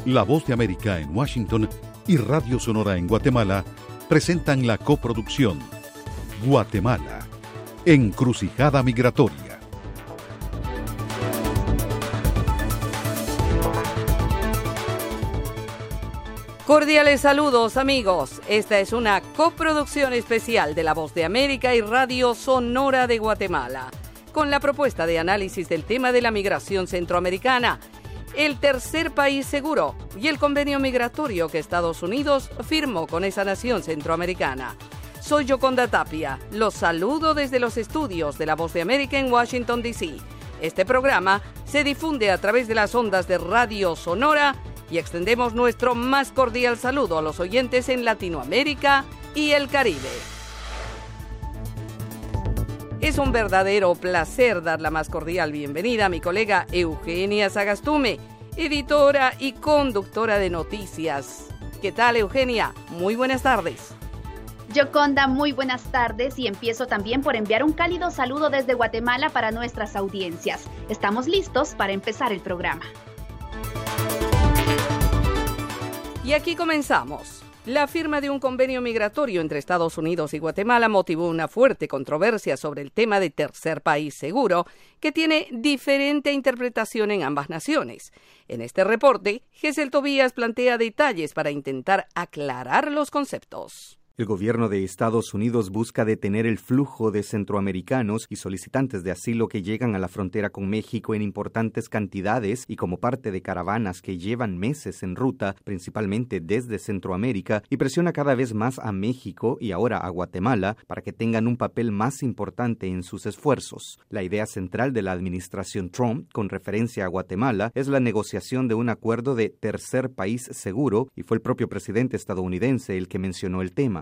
La Voz de América en Washington y Radio Sonora en Guatemala presentan la coproducción Guatemala, Encrucijada Migratoria. Cordiales saludos, amigos. Esta es una coproducción especial de La Voz de América y Radio Sonora de Guatemala, con la propuesta de análisis del tema de la migración centroamericana, el tercer país seguro y el convenio migratorio que Estados Unidos firmó con esa nación centroamericana. Soy Yoconda Tapia. Los saludo desde los estudios de La Voz de América en Washington, D.C. Este programa se difunde a través de las ondas de Radio Sonora y extendemos nuestro más cordial saludo a los oyentes en Latinoamérica y el Caribe. Es un verdadero placer dar la más cordial bienvenida a mi colega Eugenia Sagastume, editora y conductora de noticias. ¿Qué tal, Eugenia? Muy buenas tardes. Yoconda, muy buenas tardes, y empiezo también por enviar un cálido saludo desde Guatemala para nuestras audiencias. Estamos listos para empezar el programa. Y aquí comenzamos. La firma de un convenio migratorio entre Estados Unidos y Guatemala motivó una fuerte controversia sobre el tema de tercer país seguro, que tiene diferente interpretación en ambas naciones. En este reporte, Gesell Tobías plantea detalles para intentar aclarar los conceptos. El gobierno de Estados Unidos busca detener el flujo de centroamericanos y solicitantes de asilo que llegan a la frontera con México en importantes cantidades y como parte de caravanas que llevan meses en ruta, principalmente desde Centroamérica, y presiona cada vez más a México y ahora a Guatemala para que tengan un papel más importante en sus esfuerzos. La idea central de la administración Trump, con referencia a Guatemala, es la negociación de un acuerdo de tercer país seguro, y fue el propio presidente estadounidense el que mencionó el tema.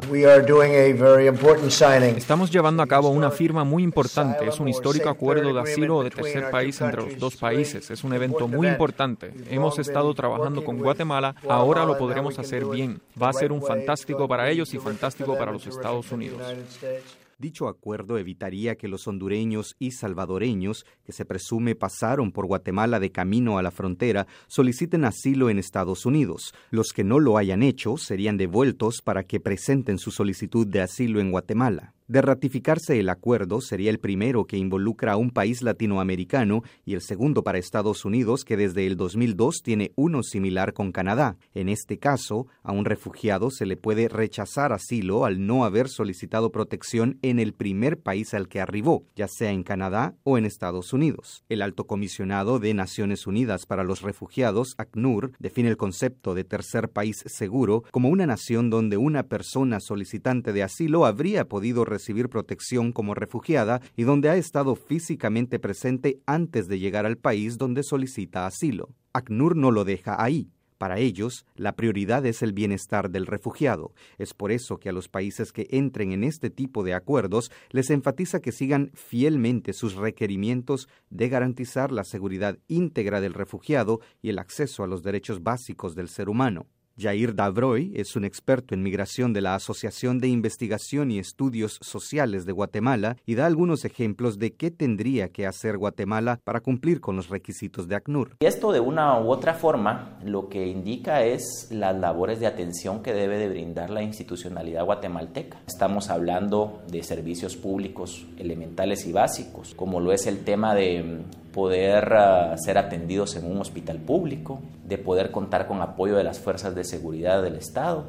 Estamos llevando a cabo una firma muy importante. Es un histórico acuerdo de asilo de tercer país entre los dos países. Es un evento muy importante. Hemos estado trabajando con Guatemala. Ahora lo podremos hacer bien. Va a ser un fantástico para ellos y fantástico para los Estados Unidos. Dicho acuerdo evitaría que los hondureños y salvadoreños, que se presume pasaron por Guatemala de camino a la frontera, soliciten asilo en Estados Unidos. Los que no lo hayan hecho serían devueltos para que presenten su solicitud de asilo en Guatemala. De ratificarse el acuerdo, sería el primero que involucra a un país latinoamericano y el segundo para Estados Unidos, que desde el 2002 tiene uno similar con Canadá. En este caso, a un refugiado se le puede rechazar asilo al no haber solicitado protección en el primer país al que arribó, ya sea en Canadá o en Estados Unidos. El Alto Comisionado de Naciones Unidas para los Refugiados, ACNUR, define el concepto de tercer país seguro como una nación donde una persona solicitante de asilo habría podido recibir protección como refugiada y donde ha estado físicamente presente antes de llegar al país donde solicita asilo. ACNUR no lo deja ahí. Para ellos, la prioridad es el bienestar del refugiado. Es por eso que a los países que entren en este tipo de acuerdos les enfatiza que sigan fielmente sus requerimientos de garantizar la seguridad íntegra del refugiado y el acceso a los derechos básicos del ser humano. Jair Davroy es un experto en migración de la Asociación de Investigación y Estudios Sociales de Guatemala y da algunos ejemplos de qué tendría que hacer Guatemala para cumplir con los requisitos de ACNUR. Y esto de una u otra forma lo que indica es las labores de atención que debe de brindar la institucionalidad guatemalteca. Estamos hablando de servicios públicos elementales y básicos, como lo es el tema de poder ser atendidos en un hospital público, de poder contar con apoyo de las fuerzas de seguridad del Estado,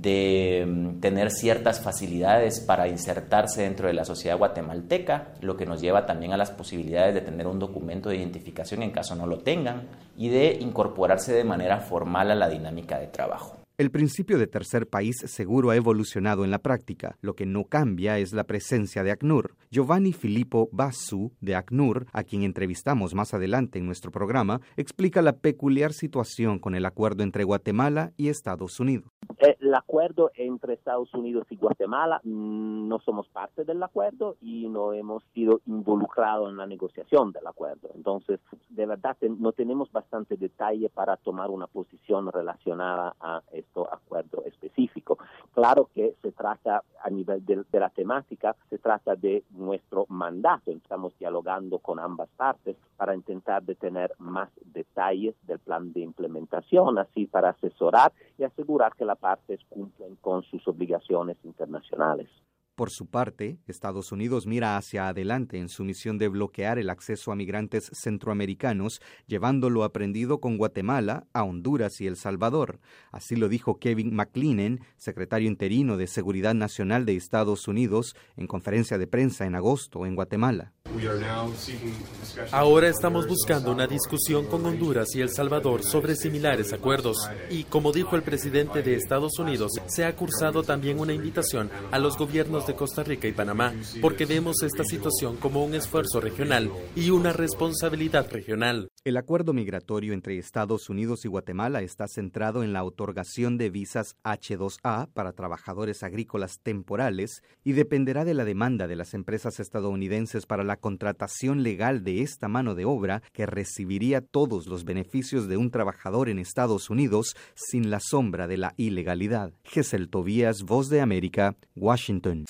de tener ciertas facilidades para insertarse dentro de la sociedad guatemalteca, lo que nos lleva también a las posibilidades de tener un documento de identificación en caso no lo tengan, y de incorporarse de manera formal a la dinámica de trabajo. El principio de tercer país seguro ha evolucionado en la práctica. Lo que no cambia es la presencia de ACNUR. Giovanni Filippo Bassu, de ACNUR, a quien entrevistamos más adelante en nuestro programa, explica la peculiar situación con el acuerdo entre Guatemala y Estados Unidos. El acuerdo entre Estados Unidos y Guatemala, no somos parte del acuerdo y no hemos sido involucrados en la negociación del acuerdo. Entonces, de verdad, no tenemos bastante detalle para tomar una posición relacionada a este acuerdo específico. Claro que se trata, a nivel de la temática, se trata de nuestro mandato. Estamos dialogando con ambas partes para intentar de tener más detalles del plan de implementación, así para asesorar y asegurar que las partes cumplen con sus obligaciones internacionales. Por su parte, Estados Unidos mira hacia adelante en su misión de bloquear el acceso a migrantes centroamericanos, llevando lo aprendido con Guatemala a Honduras y El Salvador. Así lo dijo Kevin McClellan, secretario interino de Seguridad Nacional de Estados Unidos, en conferencia de prensa en agosto en Guatemala. Ahora estamos buscando una discusión con Honduras y El Salvador sobre similares acuerdos. Y como dijo el presidente de Estados Unidos, se ha cursado también una invitación a los gobiernos de Costa Rica y Panamá, porque vemos esta situación como un esfuerzo regional y una responsabilidad regional. El acuerdo migratorio entre Estados Unidos y Guatemala está centrado en la otorgación de visas H-2A para trabajadores agrícolas temporales y dependerá de la demanda de las empresas estadounidenses para la contratación legal de esta mano de obra que recibiría todos los beneficios de un trabajador en Estados Unidos sin la sombra de la ilegalidad. Gesell Tobías, Voz de América, Washington.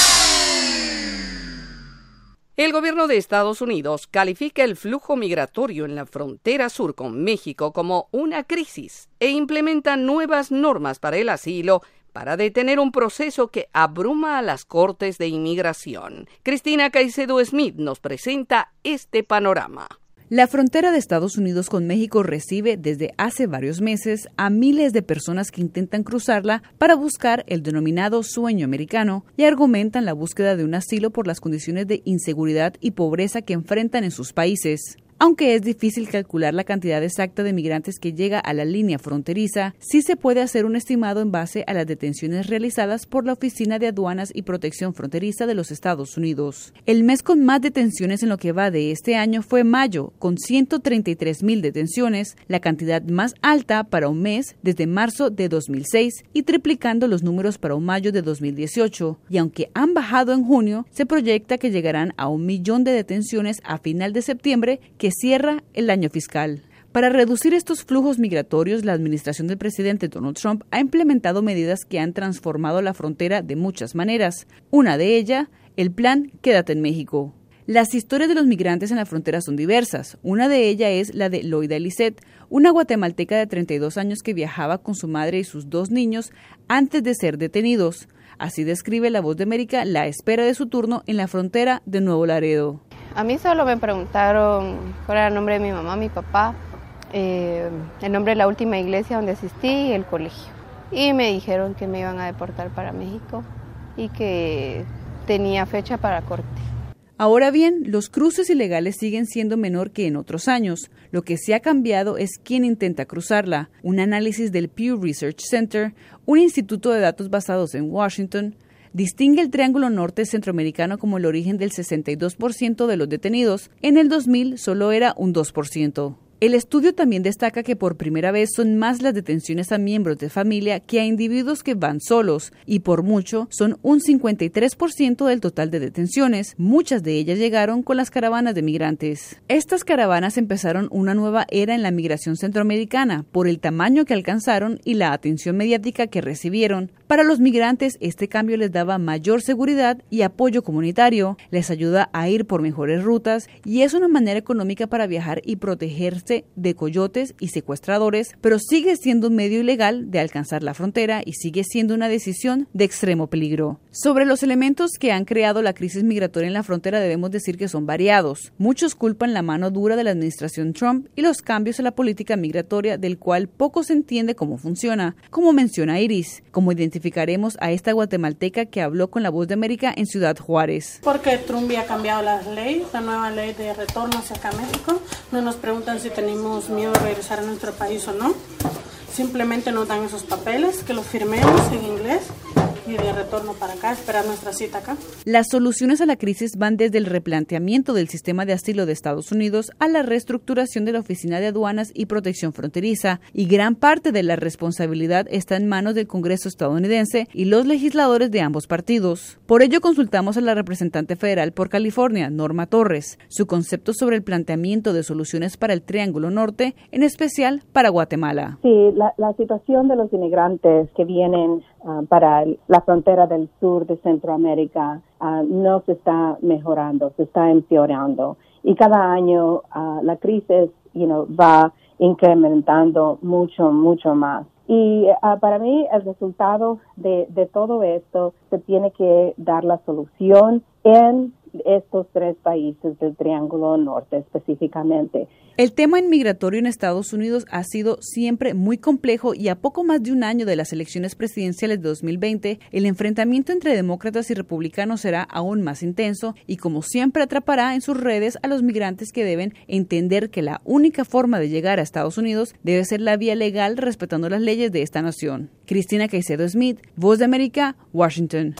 El gobierno de Estados Unidos califica el flujo migratorio en la frontera sur con México como una crisis e implementa nuevas normas para el asilo para detener un proceso que abruma a las Cortes de Inmigración. Cristina Caicedo Smith nos presenta este panorama. La frontera de Estados Unidos con México recibe desde hace varios meses a miles de personas que intentan cruzarla para buscar el denominado sueño americano y argumentan la búsqueda de un asilo por las condiciones de inseguridad y pobreza que enfrentan en sus países. Aunque es difícil calcular la cantidad exacta de migrantes que llega a la línea fronteriza, sí se puede hacer un estimado en base a las detenciones realizadas por la Oficina de Aduanas y Protección Fronteriza de los Estados Unidos. El mes con más detenciones en lo que va de este año fue mayo, con 133,000 detenciones, la cantidad más alta para un mes desde marzo de 2006 y triplicando los números para un mayo de 2018. Y aunque han bajado en junio, se proyecta que llegarán a 1 millón de detenciones a final de septiembre, que cierra el año fiscal. Para reducir estos flujos migratorios, la administración del presidente Donald Trump ha implementado medidas que han transformado la frontera de muchas maneras. Una de ellas, el plan Quédate en México. Las historias de los migrantes en la frontera son diversas. Una de ellas es la de Loida Lisset, una guatemalteca de 32 años que viajaba con su madre y sus 2 niños antes de ser detenidos. Así describe La Voz de América la espera de su turno en la frontera de Nuevo Laredo. A mí solo me preguntaron cuál era el nombre de mi mamá, mi papá, el nombre de la última iglesia donde asistí y el colegio. Y me dijeron que me iban a deportar para México y que tenía fecha para corte. Ahora bien, los cruces ilegales siguen siendo menor que en otros años. Lo que sí ha cambiado es quién intenta cruzarla. Un análisis del Pew Research Center, un instituto de datos basados en Washington, distingue el Triángulo Norte Centroamericano como el origen del 62% de los detenidos. En el 2000 solo era un 2%. El estudio también destaca que por primera vez son más las detenciones a miembros de familia que a individuos que van solos, y por mucho son un 53% del total de detenciones. Muchas de ellas llegaron con las caravanas de migrantes. Estas caravanas empezaron una nueva era en la migración centroamericana por el tamaño que alcanzaron y la atención mediática que recibieron. Para los migrantes, este cambio les daba mayor seguridad y apoyo comunitario, les ayuda a ir por mejores rutas y es una manera económica para viajar y protegerse de coyotes y secuestradores, pero sigue siendo un medio ilegal de alcanzar la frontera y sigue siendo una decisión de extremo peligro. Sobre los elementos que han creado la crisis migratoria en la frontera debemos decir que son variados. Muchos culpan la mano dura de la administración Trump y los cambios en la política migratoria, del cual poco se entiende cómo funciona. Como menciona Iris, como identificaremos a esta guatemalteca que habló con La Voz de América en Ciudad Juárez. Porque Trump ya ha cambiado las leyes, la nueva ley de retorno hacia acá a México. No nos preguntan si tenemos miedo de regresar a nuestro país o no. Simplemente nos dan esos papeles, que los firmemos en inglés y de retorno para acá, esperar nuestra cita acá. Las soluciones a la crisis van desde el replanteamiento del sistema de asilo de Estados Unidos a la reestructuración de la Oficina de Aduanas y Protección Fronteriza, y gran parte de la responsabilidad está en manos del Congreso estadounidense y los legisladores de ambos partidos. Por ello consultamos a la representante federal por California, Norma Torres, su concepto sobre el planteamiento de soluciones para el Triángulo Norte, en especial para Guatemala. Sí, la situación de los inmigrantes que vienen para la frontera del sur de Centroamérica no se está mejorando, se está empeorando. Y cada año la crisis va incrementando mucho más. Y para mí el resultado de todo esto se tiene que dar la solución en estos 3 países del Triángulo Norte específicamente. El tema inmigratorio en Estados Unidos ha sido siempre muy complejo y a poco más de un año de las elecciones presidenciales de 2020, el enfrentamiento entre demócratas y republicanos será aún más intenso y, como siempre, atrapará en sus redes a los migrantes que deben entender que la única forma de llegar a Estados Unidos debe ser la vía legal respetando las leyes de esta nación. Cristina Caicedo Smith, Voz de América, Washington.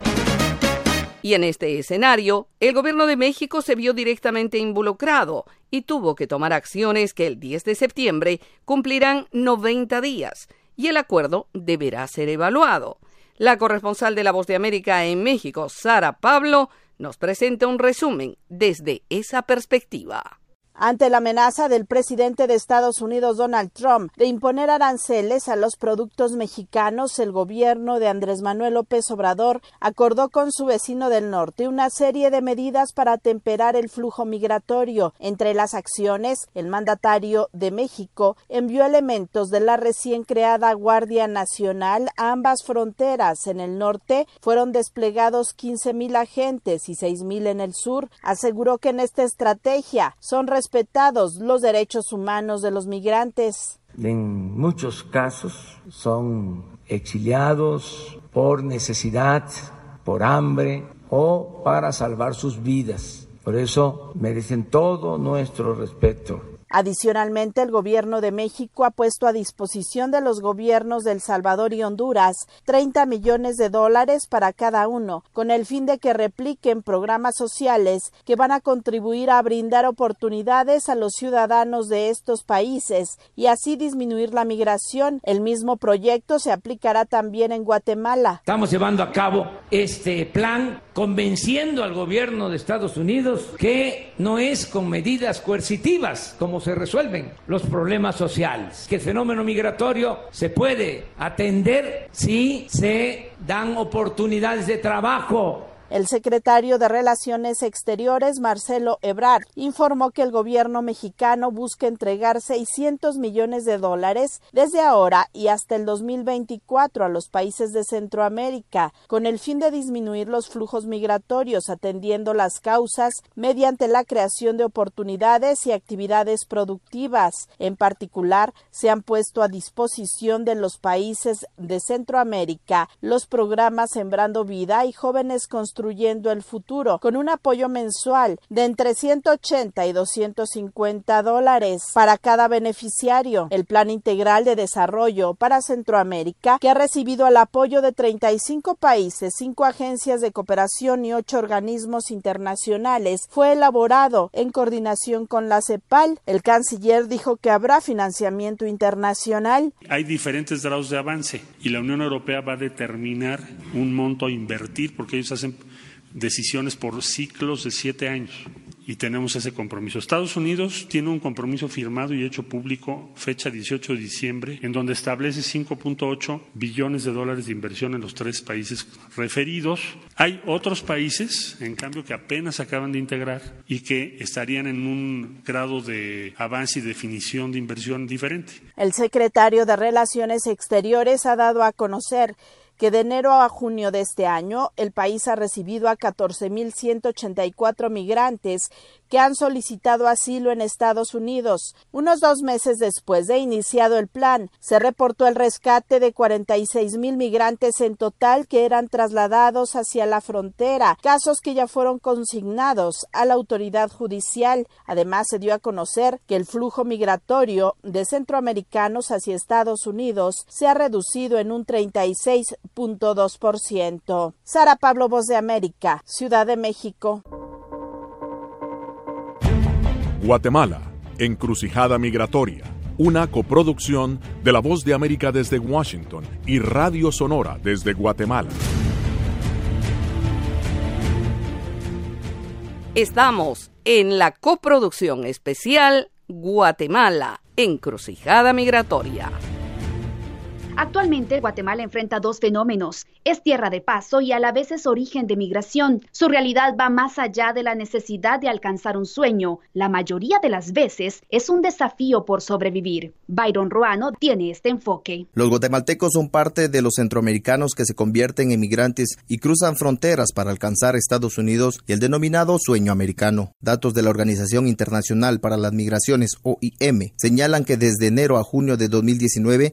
Y en este escenario, el gobierno de México se vio directamente involucrado y tuvo que tomar acciones que el 10 de septiembre cumplirán 90 días, y el acuerdo deberá ser evaluado. La corresponsal de La Voz de América en México, Sara Pablo, nos presenta un resumen desde esa perspectiva. Ante la amenaza del presidente de Estados Unidos, Donald Trump, de imponer aranceles a los productos mexicanos, el gobierno de Andrés Manuel López Obrador acordó con su vecino del norte una serie de medidas para atemperar el flujo migratorio. Entre las acciones, el mandatario de México envió elementos de la recién creada Guardia Nacional a ambas fronteras. En el norte fueron desplegados 15,000 agentes y 6,000 en el sur. Aseguró que en esta estrategia son respetados los derechos humanos de los migrantes. En muchos casos son exiliados por necesidad, por hambre o para salvar sus vidas. Por eso merecen todo nuestro respeto. Adicionalmente, el gobierno de México ha puesto a disposición de los gobiernos de El Salvador y Honduras $30 millones para cada uno, con el fin de que repliquen programas sociales que van a contribuir a brindar oportunidades a los ciudadanos de estos países y así disminuir la migración. El mismo proyecto se aplicará también en Guatemala. Estamos llevando a cabo este plan convenciendo al gobierno de Estados Unidos que no es con medidas coercitivas como se resuelven los problemas sociales, que el fenómeno migratorio se puede atender si se dan oportunidades de trabajo. El secretario de Relaciones Exteriores, Marcelo Ebrard, informó que el gobierno mexicano busca entregar $600 millones desde ahora y hasta el 2024 a los países de Centroamérica, con el fin de disminuir los flujos migratorios, atendiendo las causas mediante la creación de oportunidades y actividades productivas. En particular, se han puesto a disposición de los países de Centroamérica los programas Sembrando Vida y Jóvenes Construyendo el Futuro, con un apoyo mensual de entre $180 y $250 para cada beneficiario. El Plan Integral de Desarrollo para Centroamérica, que ha recibido el apoyo de 35 países, 5 agencias de cooperación y 8 organismos internacionales, fue elaborado en coordinación con la CEPAL. El canciller dijo que habrá financiamiento internacional. Hay diferentes grados de avance y la Unión Europea va a determinar un monto a invertir porque ellos hacen decisiones por ciclos de 7 años y tenemos ese compromiso. Estados Unidos tiene un compromiso firmado y hecho público fecha 18 de diciembre en donde establece $5.8 billones de inversión en los 3 países referidos. Hay otros países, en cambio, que apenas acaban de integrar y que estarían en un grado de avance y definición de inversión diferente. El secretario de Relaciones Exteriores ha dado a conocer que de enero a junio de este año el país ha recibido a 14,184 migrantes que han solicitado asilo en Estados Unidos. Unos 2 meses después de iniciado el plan, se reportó el rescate de 46,000 migrantes en total que eran trasladados hacia la frontera, casos que ya fueron consignados a la autoridad judicial. Además, se dio a conocer que el flujo migratorio de centroamericanos hacia Estados Unidos se ha reducido en un 36.2%. Sara Pablo, Voz de América, Ciudad de México. Guatemala, encrucijada migratoria. Una coproducción de La Voz de América desde Washington y Radio Sonora desde Guatemala. Estamos en la coproducción especial Guatemala, encrucijada migratoria. Actualmente, Guatemala enfrenta 2 fenómenos. Es tierra de paso y a la vez es origen de migración. Su realidad va más allá de la necesidad de alcanzar un sueño. La mayoría de las veces es un desafío por sobrevivir. Byron Ruano tiene este enfoque. Los guatemaltecos son parte de los centroamericanos que se convierten en migrantes y cruzan fronteras para alcanzar Estados Unidos y el denominado sueño americano. Datos de la Organización Internacional para las Migraciones, OIM, señalan que desde enero a junio de 2019,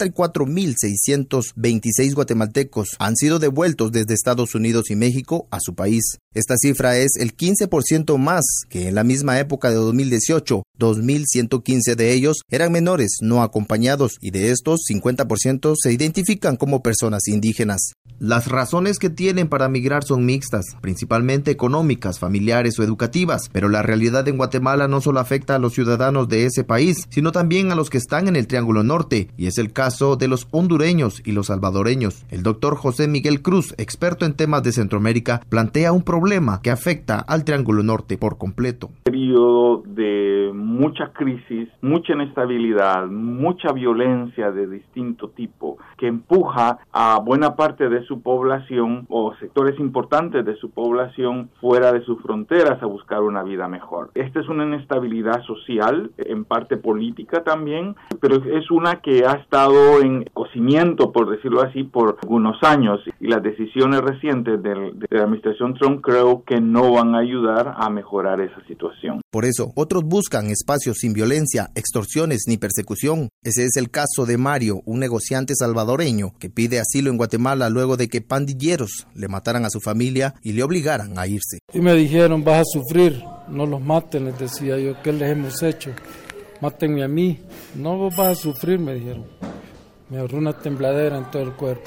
54,626 guatemaltecos han sido devueltos desde Estados Unidos y México a su país. Esta cifra es el 15% más que en la misma época de 2018. 2,115 de ellos eran menores no acompañados y de estos 50% se identifican como personas indígenas. Las razones que tienen para migrar son mixtas, principalmente económicas, familiares o educativas, pero la realidad en Guatemala no solo afecta a los ciudadanos de ese país, sino también a los que están en el Triángulo Norte, y es el caso de los hondureños y los salvadoreños. El doctor José Miguel Cruz, experto en temas de Centroamérica, plantea un problema que afecta al Triángulo Norte por completo. Periodo de mucha crisis, mucha inestabilidad, mucha violencia de distinto tipo, que empuja a buena parte de su población o sectores importantes de su población fuera de sus fronteras a buscar una vida mejor. Esta es una inestabilidad social, en parte política también, pero es una que ha estado en cocimiento, por decirlo así, por algunos años, y las decisiones recientes de la administración Trump creo que no van a ayudar a mejorar esa situación. Por eso, otros buscan espacios sin violencia, extorsiones ni persecución. Ese es el caso de Mario, un negociante salvadoreño que pide asilo en Guatemala luego de que pandilleros le mataran a su familia y le obligaran a irse. Y me dijeron, vas a sufrir, no los maten, les decía yo, ¿qué les hemos hecho? Mátenme a mí, no vos vas a sufrir, me dijeron. Me agarró una tembladera en todo el cuerpo.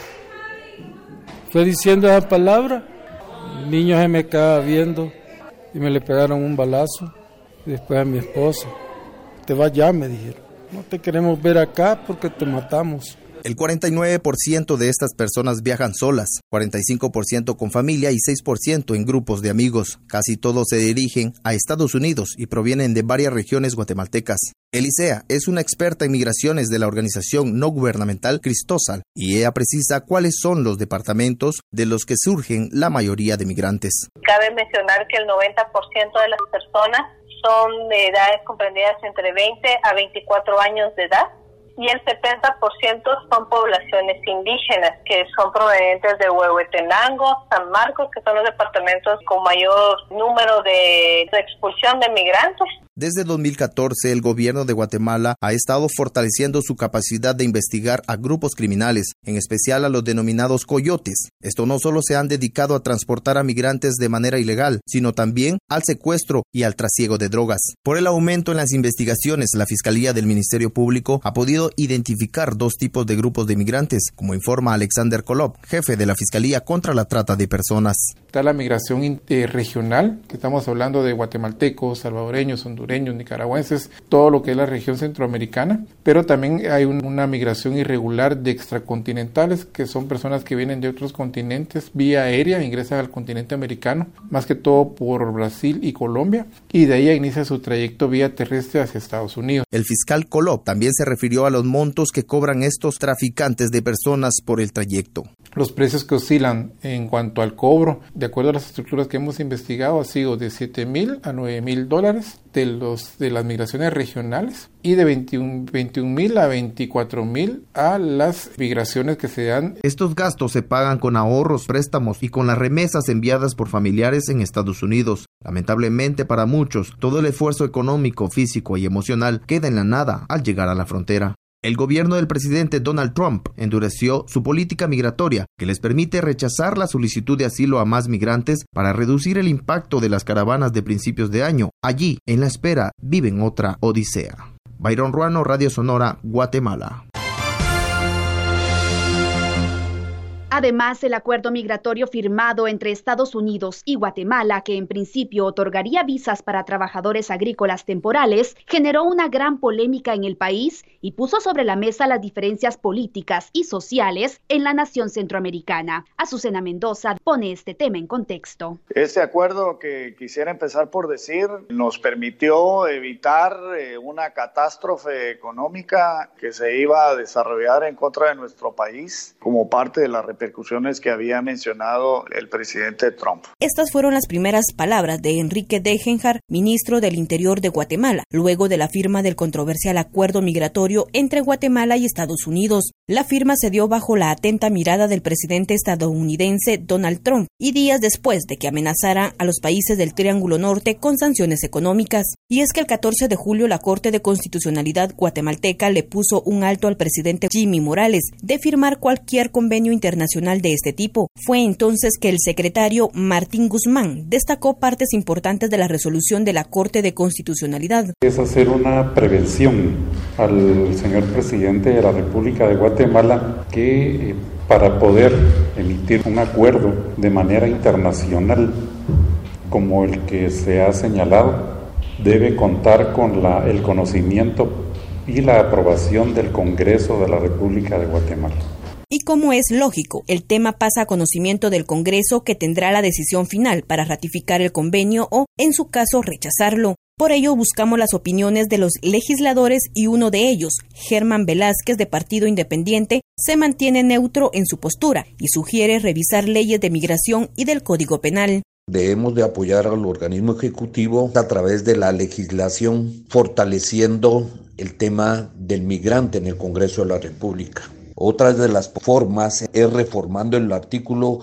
Fue diciendo esa palabra, el niño se me quedaba viendo y me le pegaron un balazo. Y después a mi esposa, te vas ya, me dijeron. No te queremos ver acá porque te matamos. El 49% de estas personas viajan solas, 45% con familia y 6% en grupos de amigos. Casi todos se dirigen a Estados Unidos y provienen de varias regiones guatemaltecas. Elisea es una experta en migraciones de la organización no gubernamental Cristosal y ella precisa cuáles son los departamentos de los que surgen la mayoría de migrantes. Cabe mencionar que el 90% de las personas son de edades comprendidas entre 20 a 24 años de edad. Y el 70% son poblaciones indígenas, que son provenientes de Huehuetenango, San Marcos, que son los departamentos con mayor número de expulsión de migrantes. Desde 2014, el gobierno de Guatemala ha estado fortaleciendo su capacidad de investigar a grupos criminales, en especial a los denominados coyotes. Esto no solo se han dedicado a transportar a migrantes de manera ilegal, sino también al secuestro y al trasiego de drogas. Por el aumento en las investigaciones, la Fiscalía del Ministerio Público ha podido identificar 2 tipos de grupos de migrantes, como informa Alexander Kolob, jefe de la Fiscalía contra la Trata de Personas. Está la migración regional, que estamos hablando de guatemaltecos, salvadoreños, hondureños, nicaragüenses, todo lo que es la región centroamericana, pero también hay una migración irregular de extracontinentales, que son personas que vienen de otros continentes vía aérea, ingresan al continente americano, más que todo por Brasil y Colombia, y de ahí inicia su trayecto vía terrestre hacia Estados Unidos. El fiscal Kolob también se refirió a los montos que cobran estos traficantes de personas por el trayecto. Los precios que oscilan en cuanto al cobro, de acuerdo a las estructuras que hemos investigado, ha sido de $7,000 a $9,000 de las migraciones regionales y de $21,000 a $24,000 a las migraciones que se dan. Estos gastos se pagan con ahorros, préstamos y con las remesas enviadas por familiares en Estados Unidos. Lamentablemente para muchos, todo el esfuerzo económico, físico y emocional queda en la nada al llegar a la frontera. El gobierno del presidente Donald Trump endureció su política migratoria, que les permite rechazar la solicitud de asilo a más migrantes para reducir el impacto de las caravanas de principios de año. Allí, en la espera, viven otra odisea. Byron Ruano, Radio Sonora, Guatemala. Además, el acuerdo migratorio firmado entre Estados Unidos y Guatemala, que en principio otorgaría visas para trabajadores agrícolas temporales, generó una gran polémica en el país y puso sobre la mesa las diferencias políticas y sociales en la nación centroamericana. Azucena Mendoza pone este tema en contexto. Este acuerdo, que quisiera empezar por decir, nos permitió evitar una catástrofe económica que se iba a desarrollar en contra de nuestro país como parte de la repercusiones que había mencionado el presidente Trump. Estas fueron las primeras palabras de Enrique Degenhard, ministro del Interior de Guatemala, luego de la firma del controversial acuerdo migratorio entre Guatemala y Estados Unidos. La firma se dio bajo la atenta mirada del presidente estadounidense Donald Trump y días después de que amenazara a los países del Triángulo Norte con sanciones económicas. Y es que el 14 de julio la Corte de Constitucionalidad guatemalteca le puso un alto al presidente Jimmy Morales de firmar cualquier convenio internacional de este tipo. Fue entonces que el secretario Martín Guzmán destacó partes importantes de la resolución de la Corte de Constitucionalidad. Es hacer una prevención al señor presidente de la República de Guatemala que para poder emitir un acuerdo de manera internacional como el que se ha señalado, debe contar con el conocimiento y la aprobación del Congreso de la República de Guatemala. Y como es lógico, el tema pasa a conocimiento del Congreso, que tendrá la decisión final para ratificar el convenio o, en su caso, rechazarlo. Por ello, buscamos las opiniones de los legisladores y uno de ellos, Germán Velázquez, de Partido Independiente, se mantiene neutro en su postura y sugiere revisar leyes de migración y del Código Penal. Debemos de apoyar al organismo ejecutivo a través de la legislación, fortaleciendo el tema del migrante en el Congreso de la República. Otra de las formas es reformando el artículo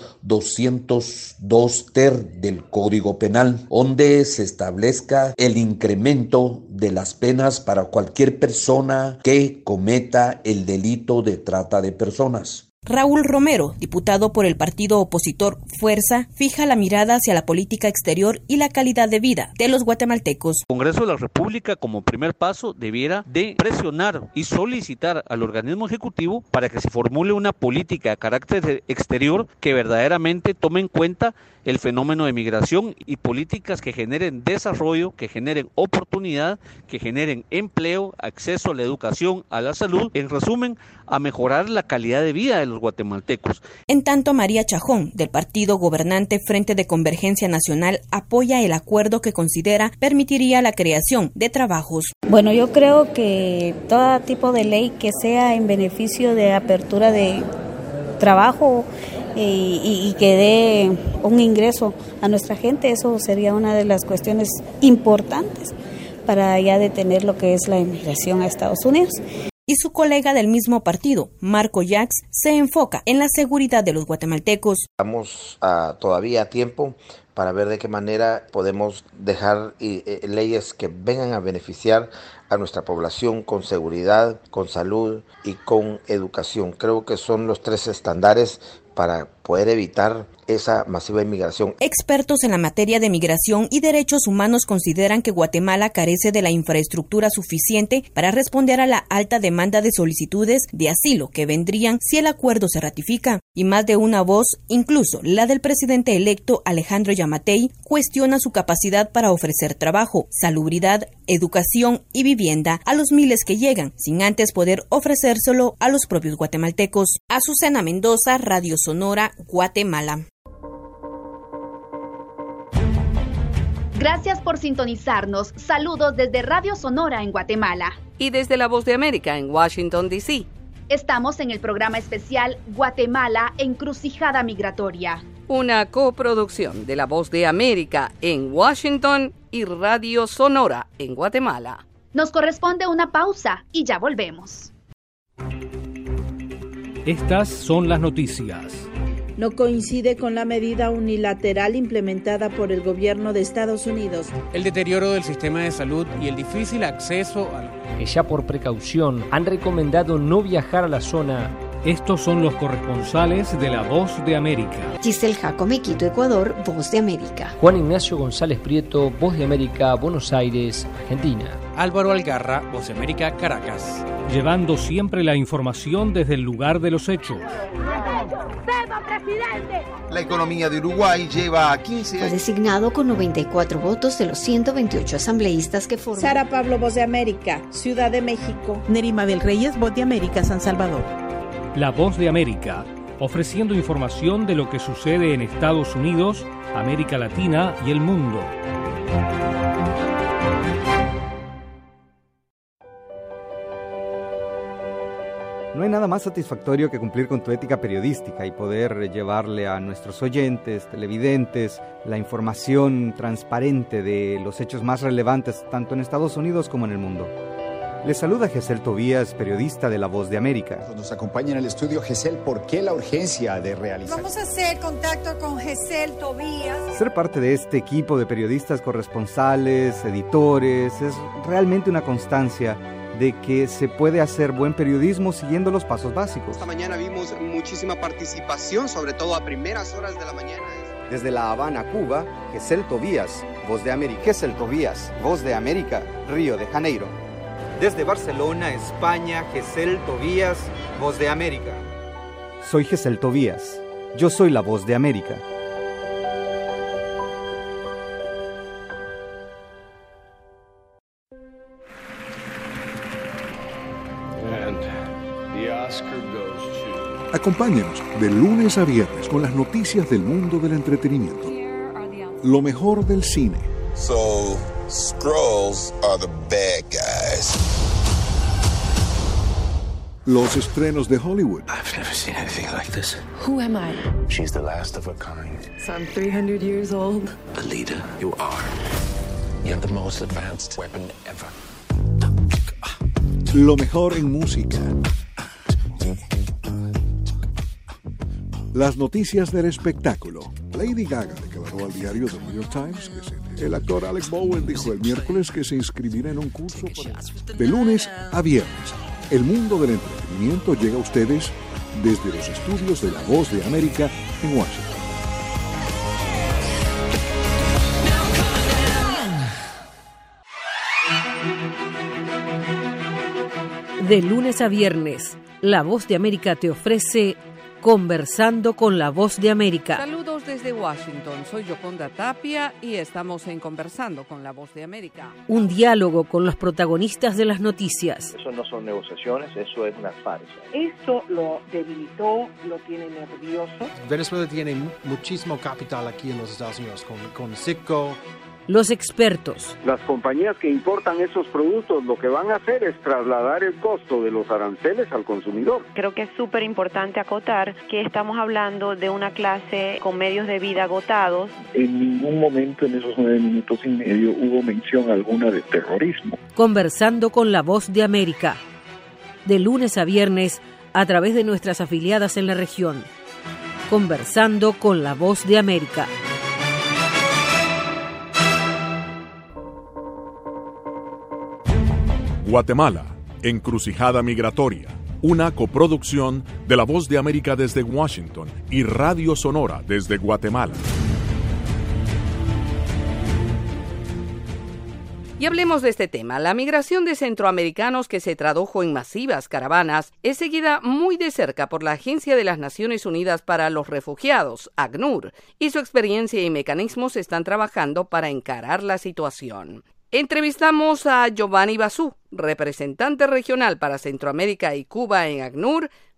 202 ter del Código Penal, donde se establezca el incremento de las penas para cualquier persona que cometa el delito de trata de personas. Raúl Romero, diputado por el partido opositor Fuerza, fija la mirada hacia la política exterior y la calidad de vida de los guatemaltecos. El Congreso de la República, como primer paso, debiera de presionar y solicitar al organismo ejecutivo para que se formule una política de carácter exterior que verdaderamente tome en cuenta el fenómeno de migración y políticas que generen desarrollo, que generen oportunidad, que generen empleo, acceso a la educación, a la salud, en resumen, a mejorar la calidad de vida de los guatemaltecos. En tanto, María Chajón, del partido gobernante Frente de Convergencia Nacional, apoya el acuerdo que considera permitiría la creación de trabajos. Bueno, yo creo que todo tipo de ley que sea en beneficio de apertura de trabajo y que dé un ingreso a nuestra gente, eso sería una de las cuestiones importantes para ya detener lo que es la inmigración a Estados Unidos. Y su colega del mismo partido, Marco Jax, se enfoca en la seguridad de los guatemaltecos. Estamos todavía a tiempo para ver de qué manera podemos dejar leyes que vengan a beneficiar a nuestra población con seguridad, con salud y con educación. Creo que son los tres estándares para poder evitar esa masiva inmigración. Expertos en la materia de migración y derechos humanos consideran que Guatemala carece de la infraestructura suficiente para responder a la alta demanda de solicitudes de asilo que vendrían si el acuerdo se ratifica. Y más de una voz, incluso la del presidente electo Alejandro Yamatei, cuestiona su capacidad para ofrecer trabajo, salubridad, educación y vivienda a los miles que llegan, sin antes poder ofrecérselo a los propios guatemaltecos. Azucena Mendoza, Radio Sonora, Guatemala. Gracias por sintonizarnos. Saludos desde Radio Sonora en Guatemala. Y desde La Voz de América en Washington, D.C. Estamos en el programa especial Guatemala, encrucijada migratoria. Una coproducción de La Voz de América en Washington y Radio Sonora en Guatemala. Nos corresponde una pausa y ya volvemos. Estas son las noticias. No coincide con la medida unilateral implementada por el gobierno de Estados Unidos. El deterioro del sistema de salud y el difícil acceso a... Que ya por precaución han recomendado no viajar a la zona. Estos son los corresponsales de La Voz de América. Giselle Jacome, Quito, Ecuador, Voz de América. Juan Ignacio González Prieto, Voz de América, Buenos Aires, Argentina. Álvaro Algarra, Voz de América, Caracas. Llevando siempre la información desde el lugar de los hechos. La economía de Uruguay lleva 15 años. Fue designado con 94 votos de los 128 asambleístas que forman. Sara Pablo, Voz de América, Ciudad de México. Nerima del Reyes, Voz de América, San Salvador. La Voz de América, ofreciendo información de lo que sucede en Estados Unidos, América Latina y el mundo. No hay nada más satisfactorio que cumplir con tu ética periodística y poder llevarle a nuestros oyentes, televidentes, la información transparente de los hechos más relevantes tanto en Estados Unidos como en el mundo. Les saluda Gesell Tobías, periodista de La Voz de América. Nos acompaña en el estudio Gesell. ¿Por qué la urgencia de realizar? Vamos a hacer contacto con Gesell Tobías. Ser parte de este equipo de periodistas corresponsales, editores, es realmente una constancia de que se puede hacer buen periodismo siguiendo los pasos básicos. Esta mañana vimos muchísima participación, sobre todo a primeras horas de la mañana. Desde La Habana, Cuba, Gesell Tobías, Voz de América. Gesell Tobías, Voz de América, Río de Janeiro. Desde Barcelona, España, Gesell Tobías, Voz de América. Soy Gesell Tobías. Yo soy la Voz de América. Acompáñenos de lunes a viernes con las noticias del mundo del entretenimiento. Lo mejor del cine. So, Skrulls are the bad guys. Los estrenos de Hollywood. I've never seen anything like this. Who am I? She's the last of her kind. So I'm 300 years old. The leader you are. You have the most advanced weapon ever. Lo mejor en música. Las noticias del espectáculo. Lady Gaga declaró al diario The New York Times que el actor Alec Bowen dijo el miércoles que se inscribirá en un curso de lunes a viernes. El mundo del entretenimiento llega a ustedes desde los estudios de La Voz de América en Washington. De lunes a viernes, La Voz de América te ofrece Conversando con La Voz de América. Saludos desde Washington, soy Yoconda Tapia y estamos en Conversando con La Voz de América. Un diálogo con los protagonistas de las noticias. Eso no son negociaciones, eso es una farsa. Esto lo debilitó, lo tiene nervioso. Venezuela tiene muchísimo capital aquí en los Estados Unidos, con Citgo. Los expertos. Las compañías que importan esos productos lo que van a hacer es trasladar el costo de los aranceles al consumidor. Creo que es súper importante acotar que estamos hablando de una clase con medios de vida agotados. En ningún momento en esos 9 minutos y medio hubo mención alguna de terrorismo. Conversando con La Voz de América. De lunes a viernes a través de nuestras afiliadas en la región. Conversando con La Voz de América. Guatemala, encrucijada migratoria, una coproducción de La Voz de América desde Washington y Radio Sonora desde Guatemala. Y hablemos de este tema. La migración de centroamericanos que se tradujo en masivas caravanas es seguida muy de cerca por la Agencia de las Naciones Unidas para los Refugiados, ACNUR, y su experiencia y mecanismos están trabajando para encarar la situación. Entrevistamos a Giovanni Basú, representante regional para Centroamérica y Cuba en ACNUR,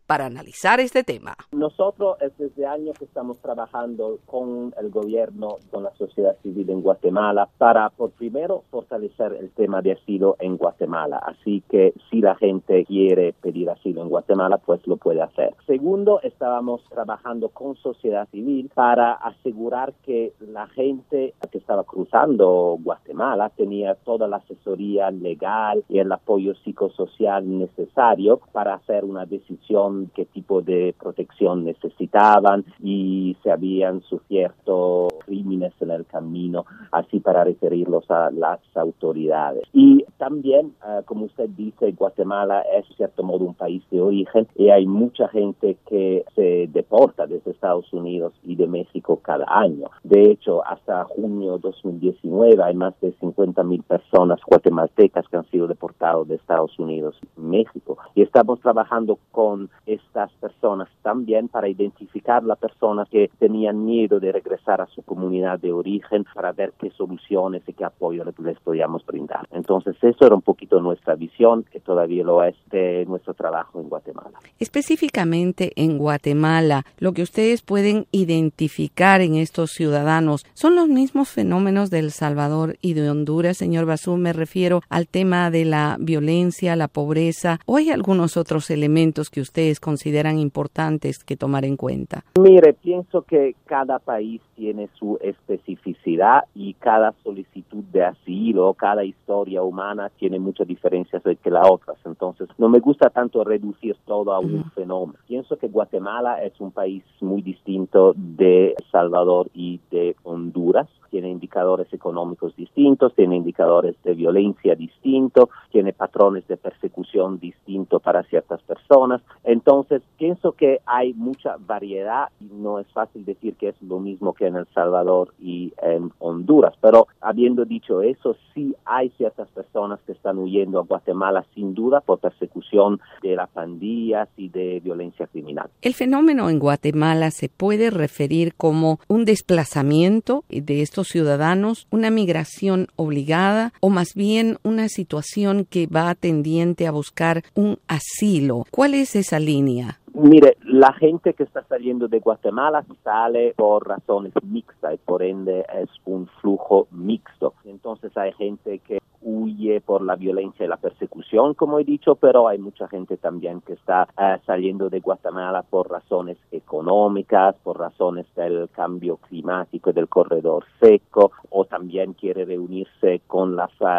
para analizar este tema. Nosotros desde años que estamos trabajando con el gobierno, con la sociedad civil en Guatemala, para por primero fortalecer el tema de asilo en Guatemala. Así que si la gente quiere pedir asilo en Guatemala, pues lo puede hacer. Segundo, estábamos trabajando con sociedad civil para asegurar que la gente que estaba cruzando Guatemala tenía toda la asesoría legal y el apoyo psicosocial necesario para hacer una decisión qué tipo de protección necesitaban y si habían sufierto crímenes en el camino, así para referirlos a las autoridades. Y también, como usted dice, Guatemala es, de cierto modo, un país de origen y hay mucha gente que se deporta desde Estados Unidos y de México cada año. De hecho, hasta junio 2019 hay más de 50,000 personas guatemaltecas que han sido deportadas de Estados Unidos y México. Y estamos trabajando con estas personas también para identificar las personas que tenían miedo de regresar a su comunidad de origen para ver qué soluciones y qué apoyo les podíamos brindar. Entonces, eso era un poquito nuestra visión, que todavía lo es de nuestro trabajo en Guatemala. Específicamente en Guatemala, lo que ustedes pueden identificar en estos ciudadanos, ¿son los mismos fenómenos de El Salvador y de Honduras, señor Basu? Me refiero al tema de la violencia, la pobreza, ¿o hay algunos otros elementos que ustedes consideran importantes que tomar en cuenta? Mire, pienso que cada país tiene su especificidad y cada solicitud de asilo, cada historia humana tiene muchas diferencias que las otras. Entonces, no me gusta tanto reducir todo a un fenómeno. Pienso que Guatemala es un país muy distinto de El Salvador y de Honduras. Tiene indicadores económicos distintos, tiene indicadores de violencia distintos, tiene patrones de persecución distintos para ciertas personas. Entonces, pienso que hay mucha variedad y no es fácil decir que es lo mismo que en El Salvador y en Honduras. Pero habiendo dicho eso, sí hay ciertas personas que están huyendo a Guatemala sin duda por persecución de las pandillas y de violencia criminal. El fenómeno en Guatemala se puede referir como un desplazamiento de estos ciudadanos, una migración obligada o más bien una situación que va tendiente a buscar un asilo. ¿Cuál es esa línea? Mire, la gente que está saliendo de Guatemala sale por razones mixtas y por ende es un flujo mixto. Entonces hay gente que huye por la violencia y la persecución, como he dicho, pero hay mucha gente también que está saliendo de Guatemala por razones económicas, por razones del cambio climático y del corredor seco, o también quiere reunirse con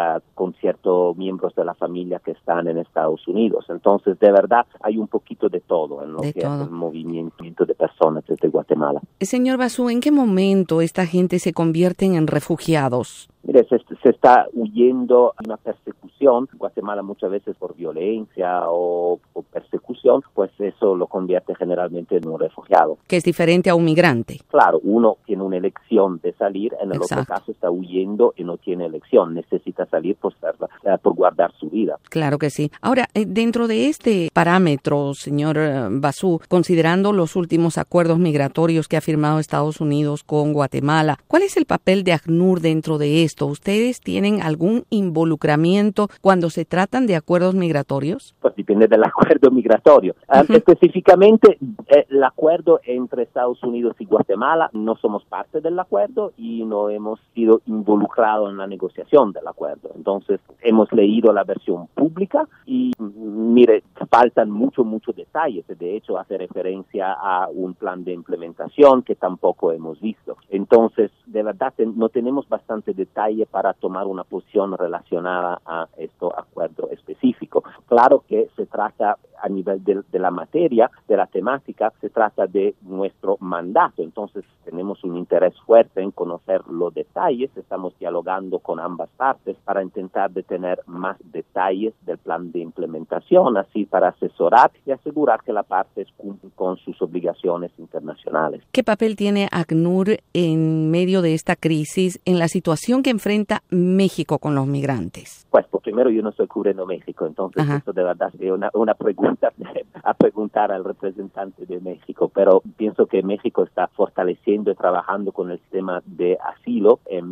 ciertos miembros de la familia que están en Estados Unidos. Entonces, de verdad, hay un poquito de todo en lo que es el movimiento de personas desde Guatemala. Señor Basu, ¿en qué momento esta gente se convierte en refugiados? Mire, se está huyendo de una persecución. Guatemala muchas veces por violencia o persecución, pues eso lo convierte generalmente en un refugiado. Que es diferente a un migrante. Claro, uno tiene una elección de salir, en el otro caso está huyendo y no tiene elección, necesita salir por guardar su vida. Claro que sí. Ahora, dentro de este parámetro, señor Basu, considerando los últimos acuerdos migratorios que ha firmado Estados Unidos con Guatemala, ¿cuál es el papel de ACNUR dentro de esto? ¿Ustedes tienen algún involucramiento cuando se tratan de acuerdos migratorios? Pues depende del acuerdo migratorio. Específicamente, el acuerdo entre Estados Unidos y Guatemala, no somos parte del acuerdo y no hemos sido involucrados en la negociación del acuerdo. Entonces, hemos leído la versión pública y, mire, faltan muchos detalles. De hecho, hace referencia a un plan de implementación que tampoco hemos visto. Entonces, de verdad, no tenemos bastante detalle para tomar una posición relacionada a este acuerdo específico. Claro que se trata a nivel de la materia, de la temática, se trata de nuestro mandato. Entonces, tenemos un interés fuerte en conocer los detalles. Estamos dialogando con ambas partes para intentar de tener más detalles del plan de implementación, así para asesorar y asegurar que la parte cumple con sus obligaciones internacionales. ¿Qué papel tiene ACNUR en medio de esta crisis, en la situación que enfrenta México con los migrantes? Pues, primero yo no estoy cubriendo México, entonces esto de verdad es una pregunta a preguntar al representante de México, pero pienso que México está fortaleciendo y trabajando con el sistema de asilo en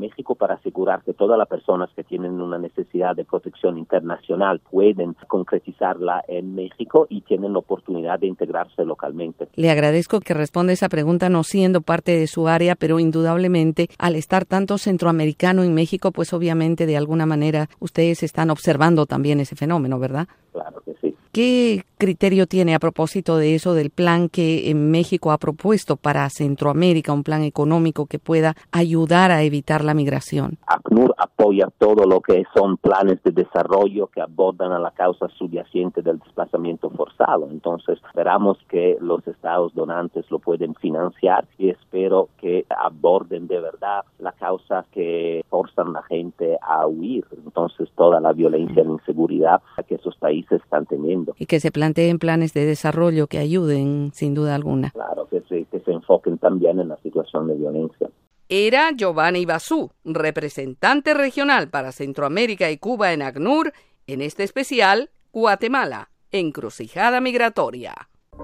México para asegurar que todas las personas que tienen una necesidad de protección internacional pueden concretizarla en México y tienen la oportunidad de integrarse localmente. Le agradezco que responda esa pregunta no siendo parte de su área, pero indudablemente al estar tanto centroamericano en México, pues obviamente de alguna manera ustedes están observando también ese fenómeno, ¿verdad? Claro que sí. ¿Qué criterio tiene a propósito de eso, del plan que México ha propuesto para Centroamérica, un plan económico que pueda ayudar a evitar la migración? ACNUR apoya todo lo que son planes de desarrollo que abordan a la causa subyacente del desplazamiento forzado. Entonces, esperamos que los estados donantes lo pueden financiar y espero que aborden de verdad la causa que forzan a la gente a huir. Entonces, toda la violencia y la inseguridad que esos países están teniendo. Y que se planteen planes de desarrollo que ayuden, sin duda alguna. Claro, que se enfoquen también en la situación de violencia. Era Giovanni Basú, representante regional para Centroamérica y Cuba en ACNUR, en este especial, Guatemala, encrucijada migratoria.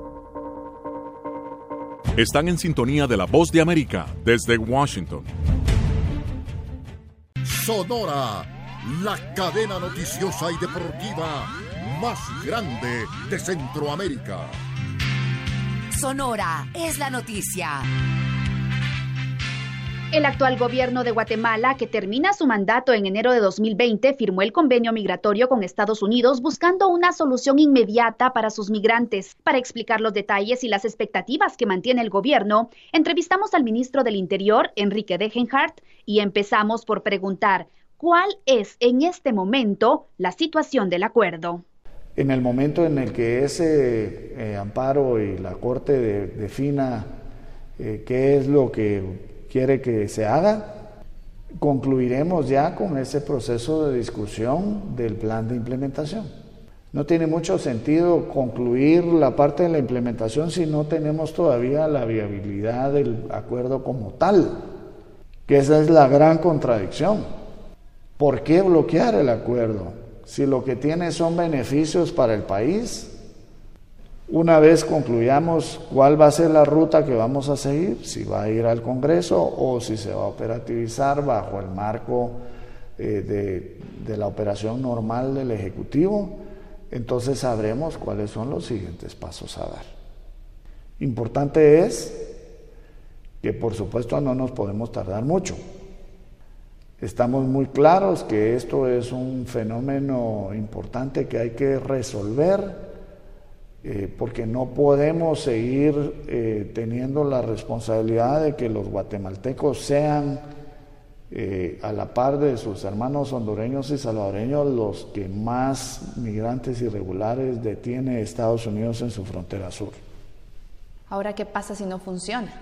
Están en sintonía de La Voz de América desde Washington. Sonora, la cadena noticiosa y deportiva más grande de Centroamérica. Sonora es la noticia. El actual gobierno de Guatemala, que termina su mandato en enero de 2020, firmó el convenio migratorio con Estados Unidos buscando una solución inmediata para sus migrantes. Para explicar los detalles y las expectativas que mantiene el gobierno, entrevistamos al ministro del Interior, Enrique Degenhardt, y empezamos por preguntar ¿cuál es en este momento la situación del acuerdo? En el momento en el que ese amparo y la Corte defina qué es lo que quiere que se haga, concluiremos ya con ese proceso de discusión del plan de implementación. No tiene mucho sentido concluir la parte de la implementación si no tenemos todavía la viabilidad del acuerdo como tal, que esa es la gran contradicción. ¿Por qué bloquear el acuerdo? Si lo que tiene son beneficios para el país, una vez concluyamos cuál va a ser la ruta que vamos a seguir, si va a ir al Congreso o si se va a operativizar bajo el marco de la operación normal del Ejecutivo, entonces sabremos cuáles son los siguientes pasos a dar. Importante es que por supuesto no nos podemos tardar mucho. Estamos muy claros que esto es un fenómeno importante que hay que resolver porque no podemos seguir teniendo la responsabilidad de que los guatemaltecos sean a la par de sus hermanos hondureños y salvadoreños los que más migrantes irregulares detiene Estados Unidos en su frontera sur. Ahora, ¿qué pasa si no funciona?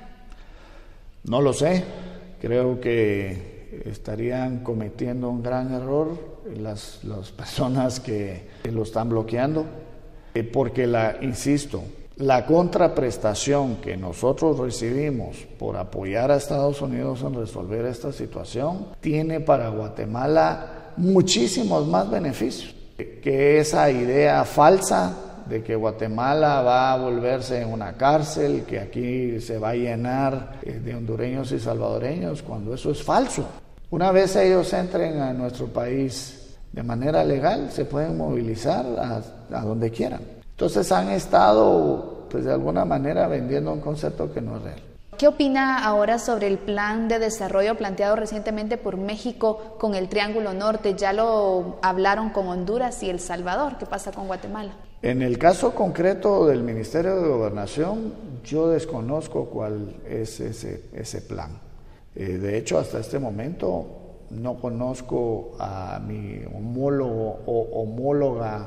No lo sé, creo que estarían cometiendo un gran error las personas que lo están bloqueando, porque insisto, la contraprestación que nosotros recibimos por apoyar a Estados Unidos en resolver esta situación tiene para Guatemala muchísimos más beneficios que esa idea falsa de que Guatemala va a volverse una cárcel, que aquí se va a llenar de hondureños y salvadoreños, cuando eso es falso. Una vez ellos entren a nuestro país de manera legal, se pueden movilizar a donde quieran. Entonces han estado, pues de alguna manera, vendiendo un concepto que no es real. ¿Qué opina ahora sobre el plan de desarrollo planteado recientemente por México con el Triángulo Norte? Ya lo hablaron con Honduras y El Salvador. ¿Qué pasa con Guatemala? En el caso concreto del Ministerio de Gobernación, yo desconozco cuál es ese plan. De hecho, hasta este momento no conozco a mi homólogo o homóloga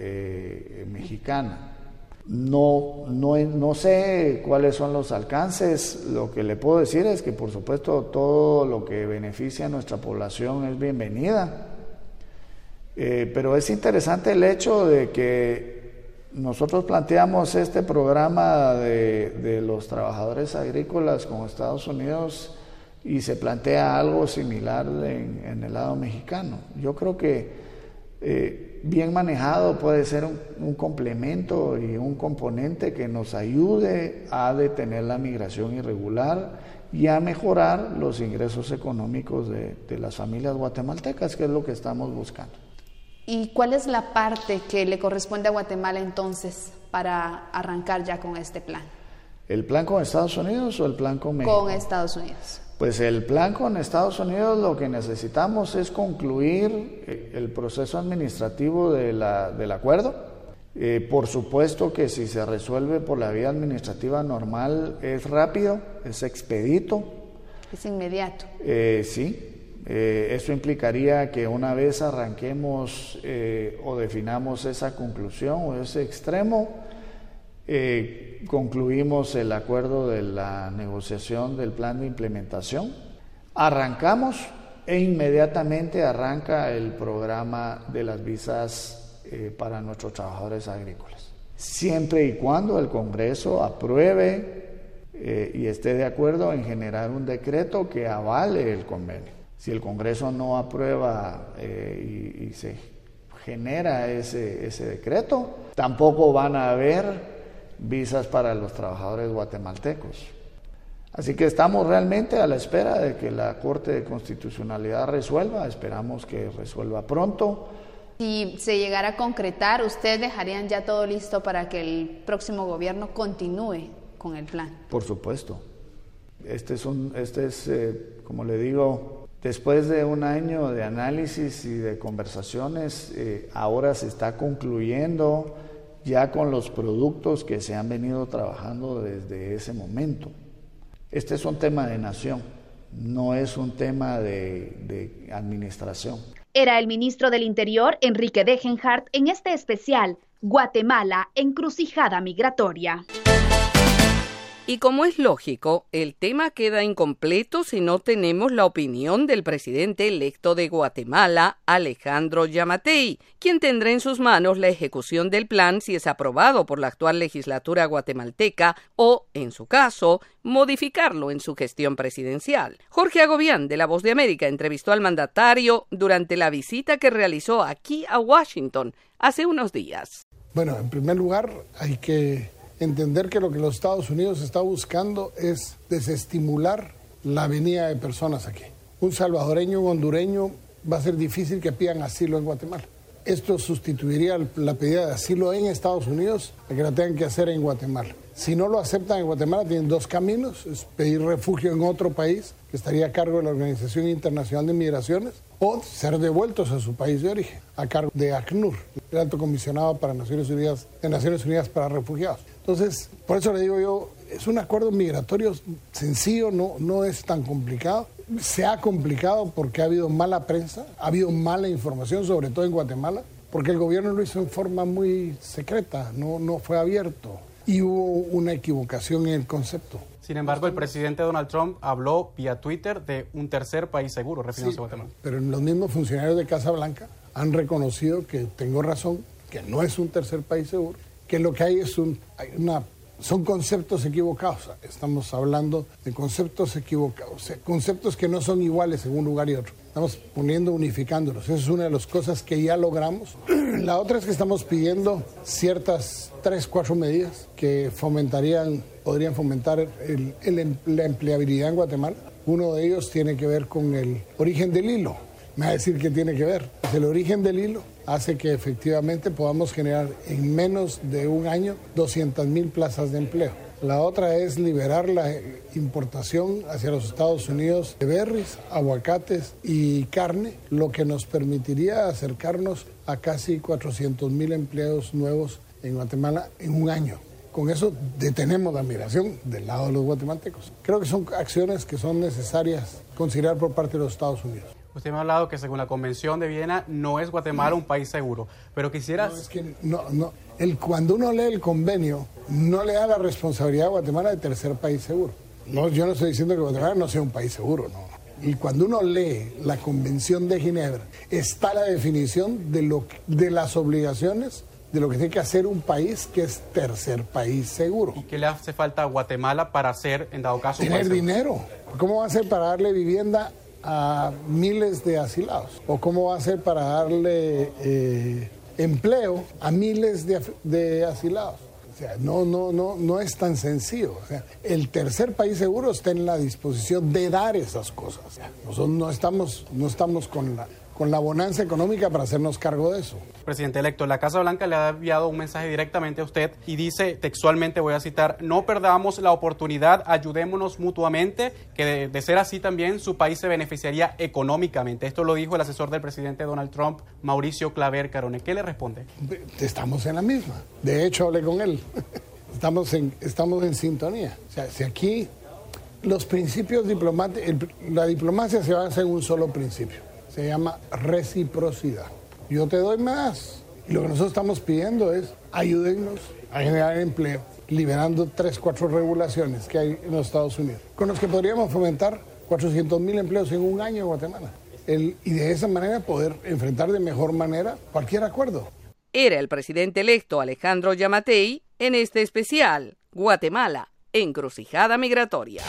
mexicana. No sé cuáles son los alcances. Lo que le puedo decir es que, por supuesto, todo lo que beneficia a nuestra población es bienvenida. Pero es interesante el hecho de que nosotros planteamos este programa de los trabajadores agrícolas con Estados Unidos y se plantea algo similar en el lado mexicano. Yo creo que bien manejado puede ser un complemento y un componente que nos ayude a detener la migración irregular y a mejorar los ingresos económicos de las familias guatemaltecas, que es lo que estamos buscando. ¿Y cuál es la parte que le corresponde a Guatemala entonces para arrancar ya con este plan? ¿El plan con Estados Unidos o el plan con México? Con Estados Unidos. Pues el plan con Estados Unidos, lo que necesitamos es concluir el proceso administrativo del acuerdo. Por supuesto que si se resuelve por la vía administrativa normal es rápido, es expedito. Es inmediato. Sí. Eso implicaría que una vez arranquemos o definamos esa conclusión o ese extremo, concluimos el acuerdo de la negociación del plan de implementación, arrancamos e inmediatamente arranca el programa de las visas para nuestros trabajadores agrícolas, siempre y cuando el Congreso apruebe y esté de acuerdo en generar un decreto que avale el convenio. Si el Congreso no aprueba y se genera ese decreto, tampoco van a haber visas para los trabajadores guatemaltecos. Así que estamos realmente a la espera de que la Corte de Constitucionalidad resuelva, esperamos que resuelva pronto. Si se llegara a concretar, ¿ustedes dejarían ya todo listo para que el próximo gobierno continúe con el plan? Por supuesto. Como le digo, después de un año de análisis y de conversaciones, ahora se está concluyendo ya con los productos que se han venido trabajando desde ese momento. Este es un tema de nación, no es un tema de administración. Era el ministro del Interior, Enrique Degenhardt, en este especial, Guatemala, encrucijada migratoria. Y como es lógico, el tema queda incompleto si no tenemos la opinión del presidente electo de Guatemala, Alejandro Yamatei, quien tendrá en sus manos la ejecución del plan si es aprobado por la actual legislatura guatemalteca o, en su caso, modificarlo en su gestión presidencial. Jorge Agobián, de La Voz de América, entrevistó al mandatario durante la visita que realizó aquí a Washington hace unos días. Bueno, en primer lugar, hay que entender que lo que los Estados Unidos está buscando es desestimular la venida de personas aquí. Un salvadoreño, un hondureño, va a ser difícil que pidan asilo en Guatemala. Esto sustituiría la pedida de asilo en Estados Unidos a que la tengan que hacer en Guatemala. Si no lo aceptan en Guatemala, tienen dos caminos: es pedir refugio en otro país, que estaría a cargo de la Organización Internacional de Migraciones, o ser devueltos a su país de origen, a cargo de ACNUR, el Alto Comisionado para Naciones Unidas para Refugiados. Entonces, por eso le digo yo, es un acuerdo migratorio sencillo, no es tan complicado. Se ha complicado porque ha habido mala prensa, ha habido mala información, sobre todo en Guatemala, porque el gobierno lo hizo en forma muy secreta, no fue abierto, y hubo una equivocación en el concepto. Sin embargo, el presidente Donald Trump habló vía Twitter de un tercer país seguro, refiriéndose a Guatemala. Pero los mismos funcionarios de Casa Blanca han reconocido que tengo razón, que no es un tercer país seguro, que lo que hay es son conceptos equivocados. Estamos hablando de conceptos equivocados, conceptos que no son iguales en un lugar y otro. Estamos unificándolos. Esa es una de las cosas que ya logramos. La otra es que estamos pidiendo ciertas 3-4 medidas que podrían fomentar la empleabilidad en Guatemala. Uno de ellos tiene que ver con el origen del hilo. Me va a decir que tiene que ver. El origen del hilo hace que efectivamente podamos generar en menos de un año 200,000 plazas de empleo. La otra es liberar la importación hacia los Estados Unidos de berries, aguacates y carne, lo que nos permitiría acercarnos a casi 400,000 empleos nuevos en Guatemala en un año. Con eso detenemos la migración del lado de los guatemaltecos. Creo que son acciones que son necesarias considerar por parte de los Estados Unidos. Usted me ha hablado que según la Convención de Viena no es Guatemala un país seguro, pero quisiera... No, es que cuando uno lee el convenio, no le da la responsabilidad a Guatemala de tercer país seguro. No, yo no estoy diciendo que Guatemala no sea un país seguro, no. Y cuando uno lee la Convención de Ginebra, está la definición de las obligaciones de lo que tiene que hacer un país que es tercer país seguro. ¿Y qué le hace falta a Guatemala para ser, en dado caso, tener dinero? ¿Cómo va a ser para darle vivienda a miles de asilados? ¿O cómo va a ser para darle empleo a miles de asilados? sea, no es tan sencillo. O sea, el tercer país seguro está en la disposición de dar esas cosas. O sea, nosotros no estamos con la bonanza económica para hacernos cargo de eso. Presidente electo, la Casa Blanca le ha enviado un mensaje directamente a usted y dice textualmente, voy a citar, no perdamos la oportunidad, ayudémonos mutuamente, que de ser así también su país se beneficiaría económicamente. Esto lo dijo el asesor del presidente Donald Trump, Mauricio Claver Carone. ¿Qué le responde? Estamos en la misma. De hecho, hablé con él. Estamos en sintonía. O sea, si aquí los principios diplomáticos, la diplomacia se basa en un solo principio. Se llama reciprocidad. Yo te doy más. Y lo que nosotros estamos pidiendo es ayúdennos a generar empleo, liberando 3-4 regulaciones que hay en los Estados Unidos, con los que podríamos fomentar 400,000 empleos en un año en Guatemala. Y de esa manera poder enfrentar de mejor manera cualquier acuerdo. Era el presidente electo Alejandro Yamatei en este especial, Guatemala, encrucijada migratoria.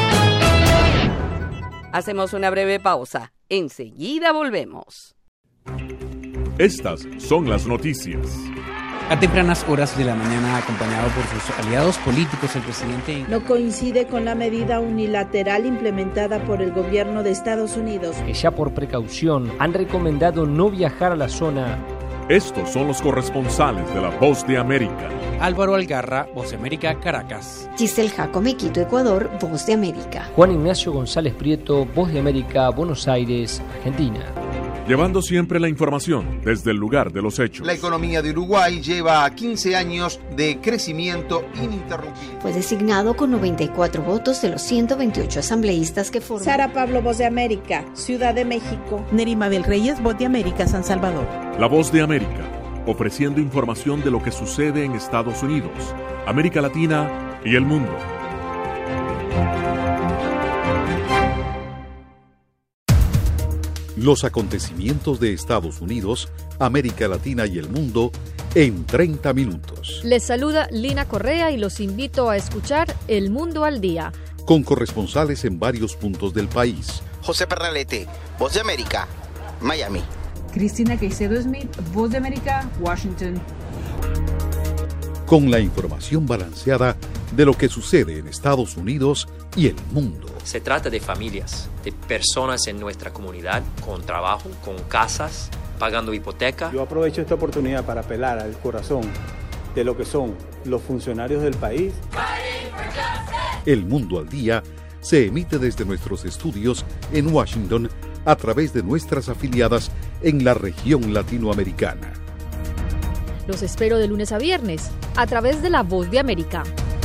Hacemos una breve pausa. Enseguida volvemos. Estas son las noticias. A tempranas horas de la mañana, acompañado por sus aliados políticos, el presidente no coincide con la medida unilateral implementada por el gobierno de Estados Unidos, que ya por precaución han recomendado no viajar a la zona. Estos son los corresponsales de La Voz de América. Álvaro Algarra, Voz de América, Caracas. Giselle Jacome, Quito, Ecuador, Voz de América. Juan Ignacio González Prieto, Voz de América, Buenos Aires, Argentina. Llevando siempre la información desde el lugar de los hechos. La economía de Uruguay lleva 15 años de crecimiento ininterrumpido. Fue designado con 94 votos de los 128 asambleístas que forman. Sara Pablo, Voz de América, Ciudad de México. Nerima Bel Reyes, Voz de América, San Salvador. La Voz de América, ofreciendo información de lo que sucede en Estados Unidos, América Latina y el mundo. Los acontecimientos de Estados Unidos, América Latina y el mundo en 30 minutos. Les saluda Lina Correa y los invito a escuchar El Mundo al Día. Con corresponsales en varios puntos del país. José Pernalete, Voz de América, Miami. Cristina Caicedo Smith, Voz de América, Washington. Con la información balanceada de lo que sucede en Estados Unidos y el mundo. Se trata de familias, de personas en nuestra comunidad, con trabajo, con casas, pagando hipoteca. Yo aprovecho esta oportunidad para apelar al corazón de lo que son los funcionarios del país. El Mundo al Día se emite desde nuestros estudios en Washington a través de nuestras afiliadas en la región latinoamericana. Los espero de lunes a viernes a través de La Voz de América.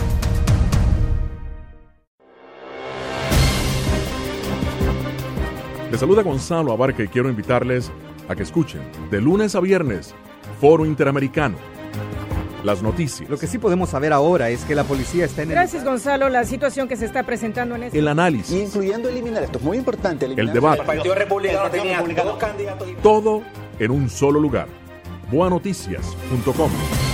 Les saluda Gonzalo Abarca y quiero invitarles a que escuchen de lunes a viernes Foro Interamericano. Las noticias. Lo que sí podemos saber ahora es que la policía está en Gracias, Gonzalo. La situación que se está presentando en este... El análisis. Incluyendo eliminar, esto es muy importante. El debate. El Partido Republicano tenía dos candidatos. Todo en un solo lugar. boanoticias.com.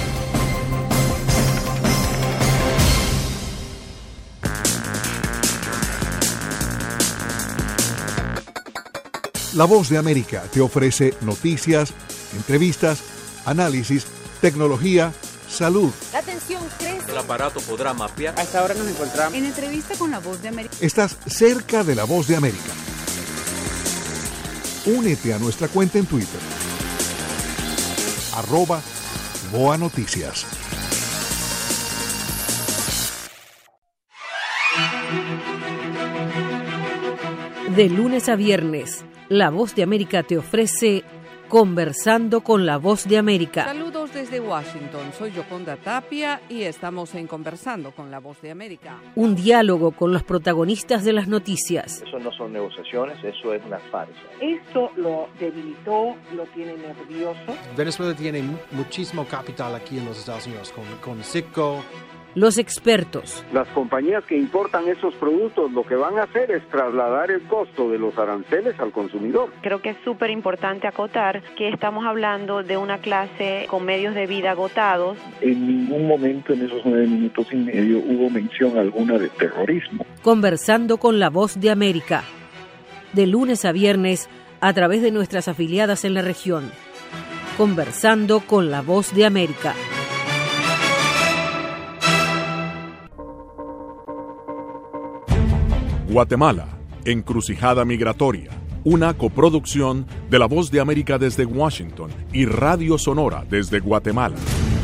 La Voz de América te ofrece noticias, entrevistas, análisis, tecnología, salud. La tensión crece. El aparato podrá mapear. A esta hora nos encontramos en entrevista con La Voz de América. Estás cerca de La Voz de América. Únete a nuestra cuenta en Twitter. @BoaNoticias. De lunes a viernes, La Voz de América te ofrece Conversando con La Voz de América. Saludos desde Washington, soy Yoconda Tapia y estamos en Conversando con La Voz de América. Un diálogo con los protagonistas de las noticias. Eso no son negociaciones, eso es una farsa. Esto lo debilitó, lo tiene nervioso. Venezuela tiene muchísimo capital aquí en los Estados Unidos, con Citgo. Los expertos. Las compañías que importan esos productos lo que van a hacer es trasladar el costo de los aranceles al consumidor. Creo que es súper importante acotar que estamos hablando de una clase con medios de vida agotados. En ningún momento en esos 9 minutos y medio hubo mención alguna de terrorismo. Conversando con La Voz de América. De lunes a viernes a través de nuestras afiliadas en la región. Conversando con La Voz de América. Guatemala, encrucijada migratoria. Una coproducción de La Voz de América desde Washington y Radio Sonora desde Guatemala.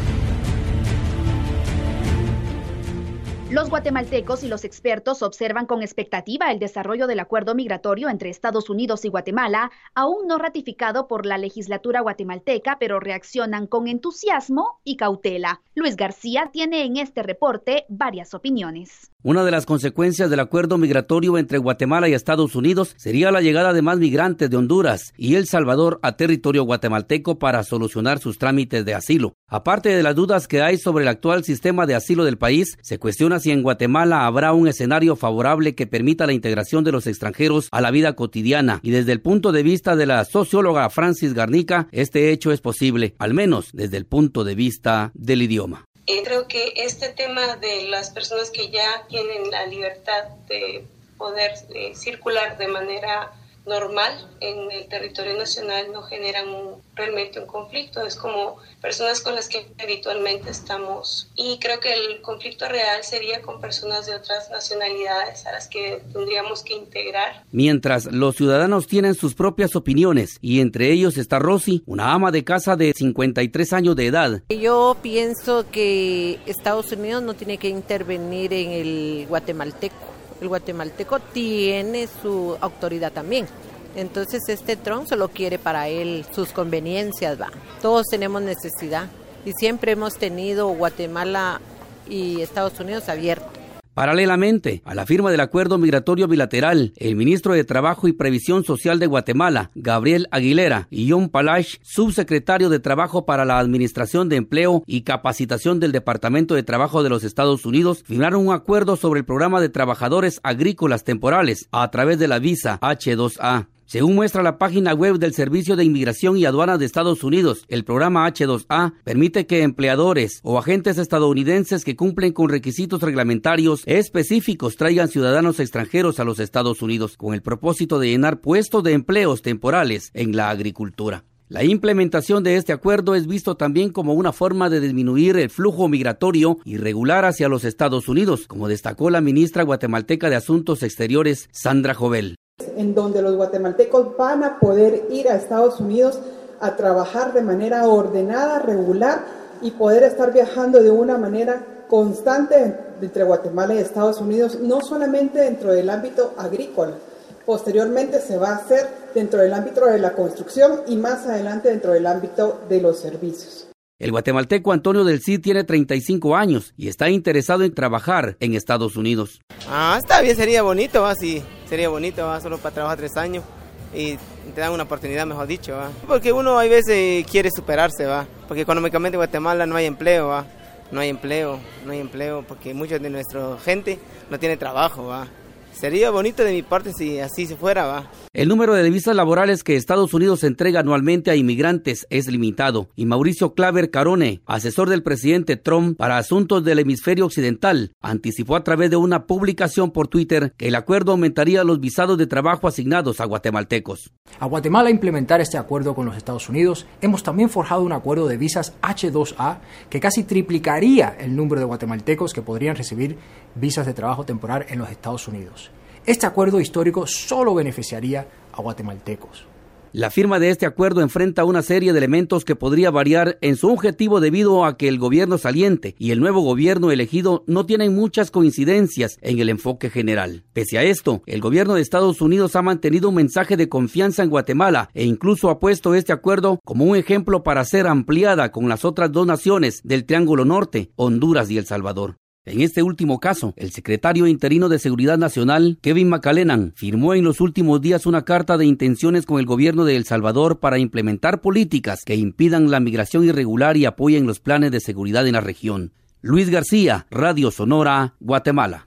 Los guatemaltecos y los expertos observan con expectativa el desarrollo del acuerdo migratorio entre Estados Unidos y Guatemala, aún no ratificado por la legislatura guatemalteca, pero reaccionan con entusiasmo y cautela. Luis García tiene en este reporte varias opiniones. Una de las consecuencias del acuerdo migratorio entre Guatemala y Estados Unidos sería la llegada de más migrantes de Honduras y El Salvador a territorio guatemalteco para solucionar sus trámites de asilo. Aparte de las dudas que hay sobre el actual sistema de asilo del país, se cuestiona si en Guatemala habrá un escenario favorable que permita la integración de los extranjeros a la vida cotidiana, y desde el punto de vista de la socióloga Francis Garnica, este hecho es posible, al menos desde el punto de vista del idioma. Creo que este tema de las personas que ya tienen la libertad de poder circular de manera normal en el territorio nacional no generan realmente un conflicto. Es como personas con las que habitualmente estamos, y creo que el conflicto real sería con personas de otras nacionalidades a las que tendríamos que integrar. Mientras los ciudadanos tienen sus propias opiniones, y entre ellos está Rosy, una ama de casa de 53 años de edad. Yo pienso que Estados Unidos no tiene que intervenir en el guatemalteco. El guatemalteco tiene su autoridad también. Entonces Trump solo quiere para él sus conveniencias, va. Todos tenemos necesidad y siempre hemos tenido Guatemala y Estados Unidos abiertos. Paralelamente a la firma del acuerdo migratorio bilateral, el ministro de Trabajo y Previsión Social de Guatemala, Gabriel Aguilera, y John Palash, subsecretario de Trabajo para la Administración de Empleo y Capacitación del Departamento de Trabajo de los Estados Unidos, firmaron un acuerdo sobre el programa de trabajadores agrícolas temporales a través de la visa H2A. Según muestra la página web del Servicio de Inmigración y Aduanas de Estados Unidos, el programa H2A permite que empleadores o agentes estadounidenses que cumplen con requisitos reglamentarios específicos traigan ciudadanos extranjeros a los Estados Unidos con el propósito de llenar puestos de empleos temporales en la agricultura. La implementación de este acuerdo es visto también como una forma de disminuir el flujo migratorio irregular hacia los Estados Unidos, como destacó la ministra guatemalteca de Asuntos Exteriores, Sandra Jovel. En donde los guatemaltecos van a poder ir a Estados Unidos a trabajar de manera ordenada, regular, y poder estar viajando de una manera constante entre Guatemala y Estados Unidos, no solamente dentro del ámbito agrícola. Posteriormente se va a hacer dentro del ámbito de la construcción y más adelante dentro del ámbito de los servicios. El guatemalteco Antonio del Cid tiene 35 años y está interesado en trabajar en Estados Unidos. Está bien, sería bonito, ¿va? Sí, sería bonito, ¿va? Solo para trabajar 3 años y te dan una oportunidad, mejor dicho, ¿va? Porque uno a veces quiere superarse, ¿va? Porque económicamente en Guatemala no hay empleo, ¿va? No hay empleo porque mucha de nuestra gente no tiene trabajo, ¿va? Sería bonito de mi parte si así se fuera, ¿va? El número de visas laborales que Estados Unidos entrega anualmente a inmigrantes es limitado, y Mauricio Claver Carone, asesor del presidente Trump para asuntos del hemisferio occidental, anticipó a través de una publicación por Twitter que el acuerdo aumentaría los visados de trabajo asignados a guatemaltecos. A Guatemala implementar este acuerdo con los Estados Unidos, hemos también forjado un acuerdo de visas H2A que casi triplicaría el número de guatemaltecos que podrían recibir visas de trabajo temporal en los Estados Unidos. Este acuerdo histórico solo beneficiaría a guatemaltecos. La firma de este acuerdo enfrenta una serie de elementos que podría variar en su objetivo debido a que el gobierno saliente y el nuevo gobierno elegido no tienen muchas coincidencias en el enfoque general. Pese a esto, el gobierno de Estados Unidos ha mantenido un mensaje de confianza en Guatemala e incluso ha puesto este acuerdo como un ejemplo para ser ampliada con las otras 2 naciones del Triángulo Norte, Honduras y El Salvador. En este último caso, el secretario interino de Seguridad Nacional, Kevin McAleenan, firmó en los últimos días una carta de intenciones con el gobierno de El Salvador para implementar políticas que impidan la migración irregular y apoyen los planes de seguridad en la región. Luis García, Radio Sonora, Guatemala.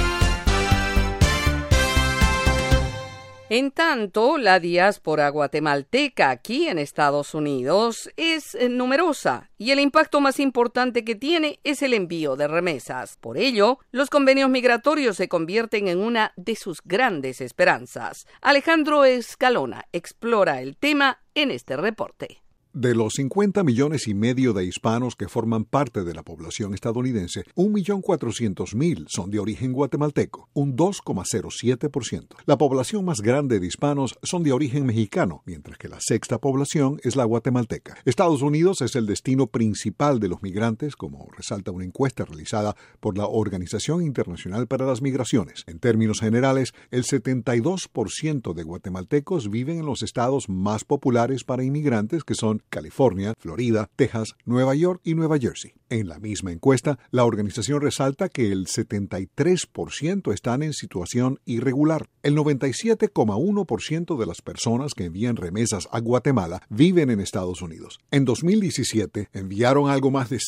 En tanto, la diáspora guatemalteca aquí en Estados Unidos es numerosa y el impacto más importante que tiene es el envío de remesas. Por ello, los convenios migratorios se convierten en una de sus grandes esperanzas. Alejandro Escalona explora el tema en este reporte. De los 50 millones y medio de hispanos que forman parte de la población estadounidense, 1.400.000 son de origen guatemalteco, un 2,07%. La población más grande de hispanos son de origen mexicano, mientras que la sexta población es la guatemalteca. Estados Unidos es el destino principal de los migrantes, como resalta una encuesta realizada por la Organización Internacional para las Migraciones. En términos generales, el 72% de guatemaltecos viven en los estados más populares para inmigrantes, que son California, Florida, Texas, Nueva York y Nueva Jersey. En la misma encuesta, la organización resalta que el 73% están en situación irregular. El 97,1% de las personas que envían remesas a Guatemala viven en Estados Unidos. En 2017 enviaron algo más de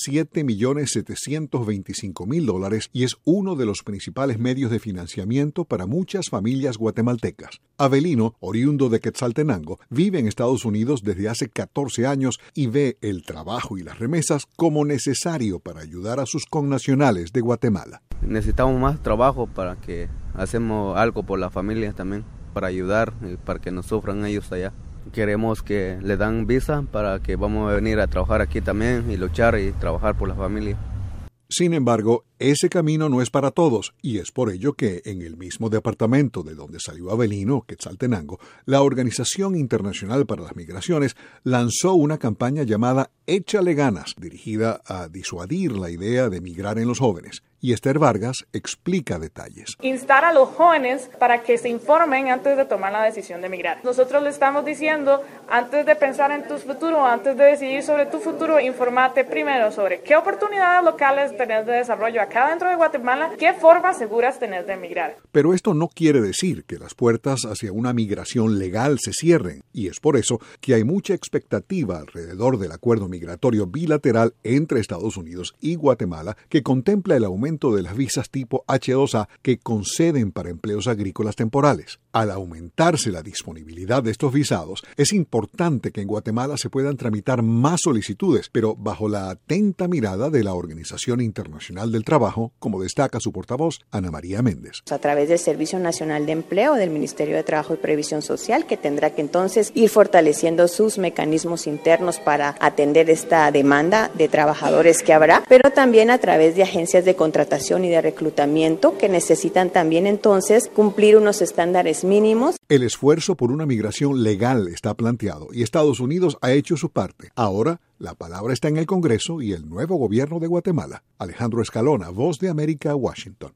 $7.725.000 y es uno de los principales medios de financiamiento para muchas familias guatemaltecas. Avelino, oriundo de Quetzaltenango, vive en Estados Unidos desde hace 14 años y ve el trabajo y las remesas como necesario para ayudar a sus connacionales de Guatemala. Necesitamos más trabajo para que hacemos algo por las familias también, para ayudar, para que no sufran ellos allá. Queremos que le dan visa para que vamos a venir a trabajar aquí también y luchar y trabajar por la familia. Sin embargo, ese camino no es para todos, y es por ello que en el mismo departamento de donde salió Avelino, Quetzaltenango, la Organización Internacional para las Migraciones lanzó una campaña llamada Échale Ganas, dirigida a disuadir la idea de migrar en los jóvenes. Y Esther Vargas explica detalles. Instar a los jóvenes para que se informen antes de tomar la decisión de migrar. Nosotros le estamos diciendo, antes de pensar en tu futuro, antes de decidir sobre tu futuro, infórmate primero sobre qué oportunidades locales tenés de desarrollo acá dentro de Guatemala, qué formas seguras tenés de migrar. Pero esto no quiere decir que las puertas hacia una migración legal se cierren, y es por eso que hay mucha expectativa alrededor del acuerdo migratorio bilateral entre Estados Unidos y Guatemala que contempla el aumento de las visas tipo H2A que conceden para empleos agrícolas temporales. Al aumentarse la disponibilidad de estos visados, es importante que en Guatemala se puedan tramitar más solicitudes, pero bajo la atenta mirada de la Organización Internacional del Trabajo, como destaca su portavoz, Ana María Méndez. A través del Servicio Nacional de Empleo del Ministerio de Trabajo y Previsión Social, que tendrá que entonces ir fortaleciendo sus mecanismos internos para atender esta demanda de trabajadores que habrá, pero también a través de agencias de contratación y de reclutamiento que necesitan también entonces cumplir unos estándares mínimos. El esfuerzo por una migración legal está planteado y Estados Unidos ha hecho su parte. Ahora, la palabra está en el Congreso y el nuevo gobierno de Guatemala. Alejandro Escalona, Voz de América, Washington.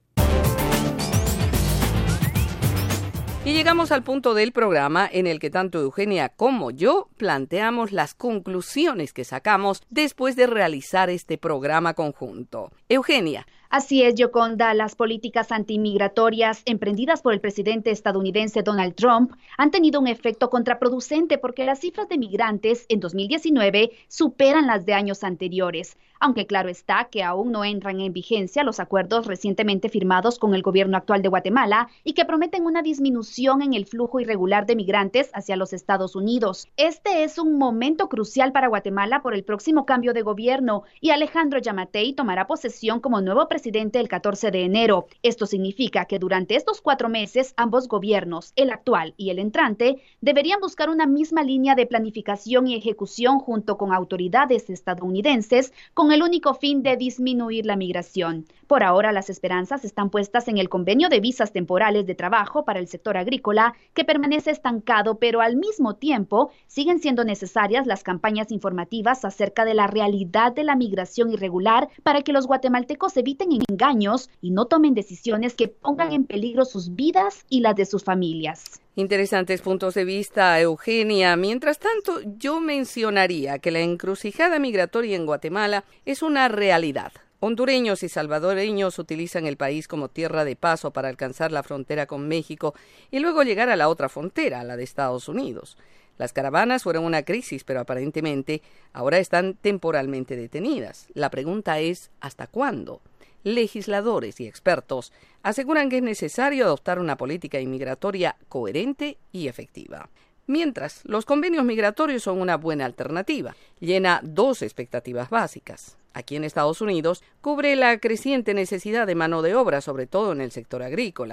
Y llegamos al punto del programa en el que tanto Eugenia como yo planteamos las conclusiones que sacamos después de realizar este programa conjunto. Eugenia. Así es, Yoconda. Las políticas antimigratorias emprendidas por el presidente estadounidense Donald Trump han tenido un efecto contraproducente porque las cifras de migrantes en 2019 superan las de años anteriores. Aunque claro está que aún no entran en vigencia los acuerdos recientemente firmados con el gobierno actual de Guatemala y que prometen una disminución en el flujo irregular de migrantes hacia los Estados Unidos. Este es un momento crucial para Guatemala por el próximo cambio de gobierno y Alejandro Yamatei tomará posesión como nuevo presidente el 14 de enero. Esto significa que durante estos 4 meses ambos gobiernos, el actual y el entrante, deberían buscar una misma línea de planificación y ejecución junto con autoridades estadounidenses con el único fin de disminuir la migración. Por ahora, las esperanzas están puestas en el convenio de visas temporales de trabajo para el sector agrícola, que permanece estancado, pero al mismo tiempo siguen siendo necesarias las campañas informativas acerca de la realidad de la migración irregular para que los guatemaltecos eviten engaños y no tomen decisiones que pongan en peligro sus vidas y las de sus familias. Interesantes puntos de vista, Eugenia. Mientras tanto, yo mencionaría que la encrucijada migratoria en Guatemala es una realidad. Hondureños y salvadoreños utilizan el país como tierra de paso para alcanzar la frontera con México y luego llegar a la otra frontera, la de Estados Unidos. Las caravanas fueron una crisis, pero aparentemente ahora están temporalmente detenidas. La pregunta es, ¿hasta cuándo? Legisladores y expertos aseguran que es necesario adoptar una política inmigratoria coherente y efectiva. Mientras, los convenios migratorios son una buena alternativa. Llena 2 expectativas básicas. Aquí en Estados Unidos, cubre la creciente necesidad de mano de obra, sobre todo en el sector agrícola.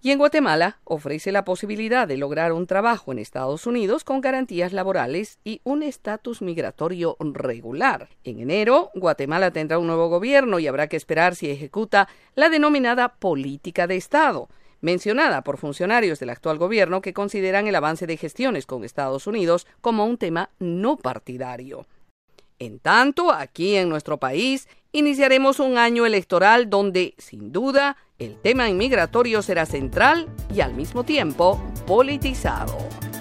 Y en Guatemala ofrece la posibilidad de lograr un trabajo en Estados Unidos con garantías laborales y un estatus migratorio regular. En enero, Guatemala tendrá un nuevo gobierno y habrá que esperar si ejecuta la denominada política de Estado, mencionada por funcionarios del actual gobierno que consideran el avance de gestiones con Estados Unidos como un tema no partidario. En tanto, aquí en nuestro país, iniciaremos un año electoral donde, sin duda, el tema inmigratorio será central y al mismo tiempo politizado.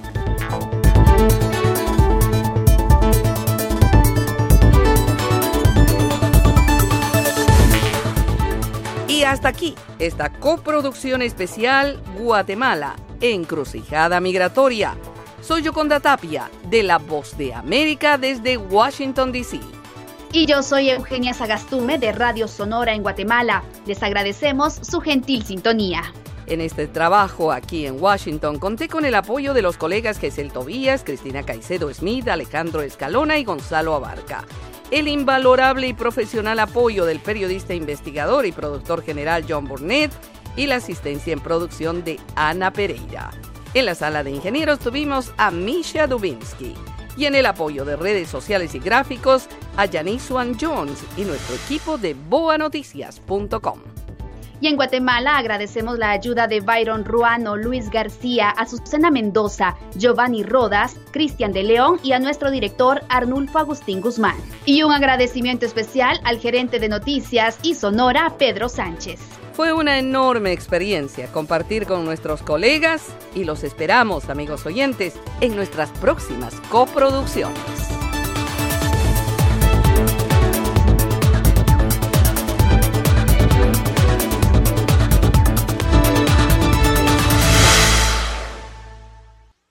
Y hasta aquí esta coproducción especial Guatemala, Encrucijada Migratoria. Soy Yoconda Tapia, de La Voz de América desde Washington, D.C. Y yo soy Eugenia Sagastume de Radio Sonora en Guatemala. Les agradecemos su gentil sintonía. En este trabajo aquí en Washington conté con el apoyo de los colegas Gesel Tobías, Cristina Caicedo Smith, Alejandro Escalona y Gonzalo Abarca. El invalorable y profesional apoyo del periodista investigador y productor general John Burnett y la asistencia en producción de Ana Pereira. En la sala de ingenieros tuvimos a Misha Dubinsky y en el apoyo de redes sociales y gráficos a Janice Swan Jones y nuestro equipo de boanoticias.com. Y en Guatemala agradecemos la ayuda de Byron Ruano, Luis García, Azucena Mendoza, Giovanni Rodas, Cristian de León y a nuestro director Arnulfo Agustín Guzmán. Y un agradecimiento especial al gerente de noticias y Sonora, Pedro Sánchez. Fue una enorme experiencia compartir con nuestros colegas y los esperamos, amigos oyentes, en nuestras próximas coproducciones.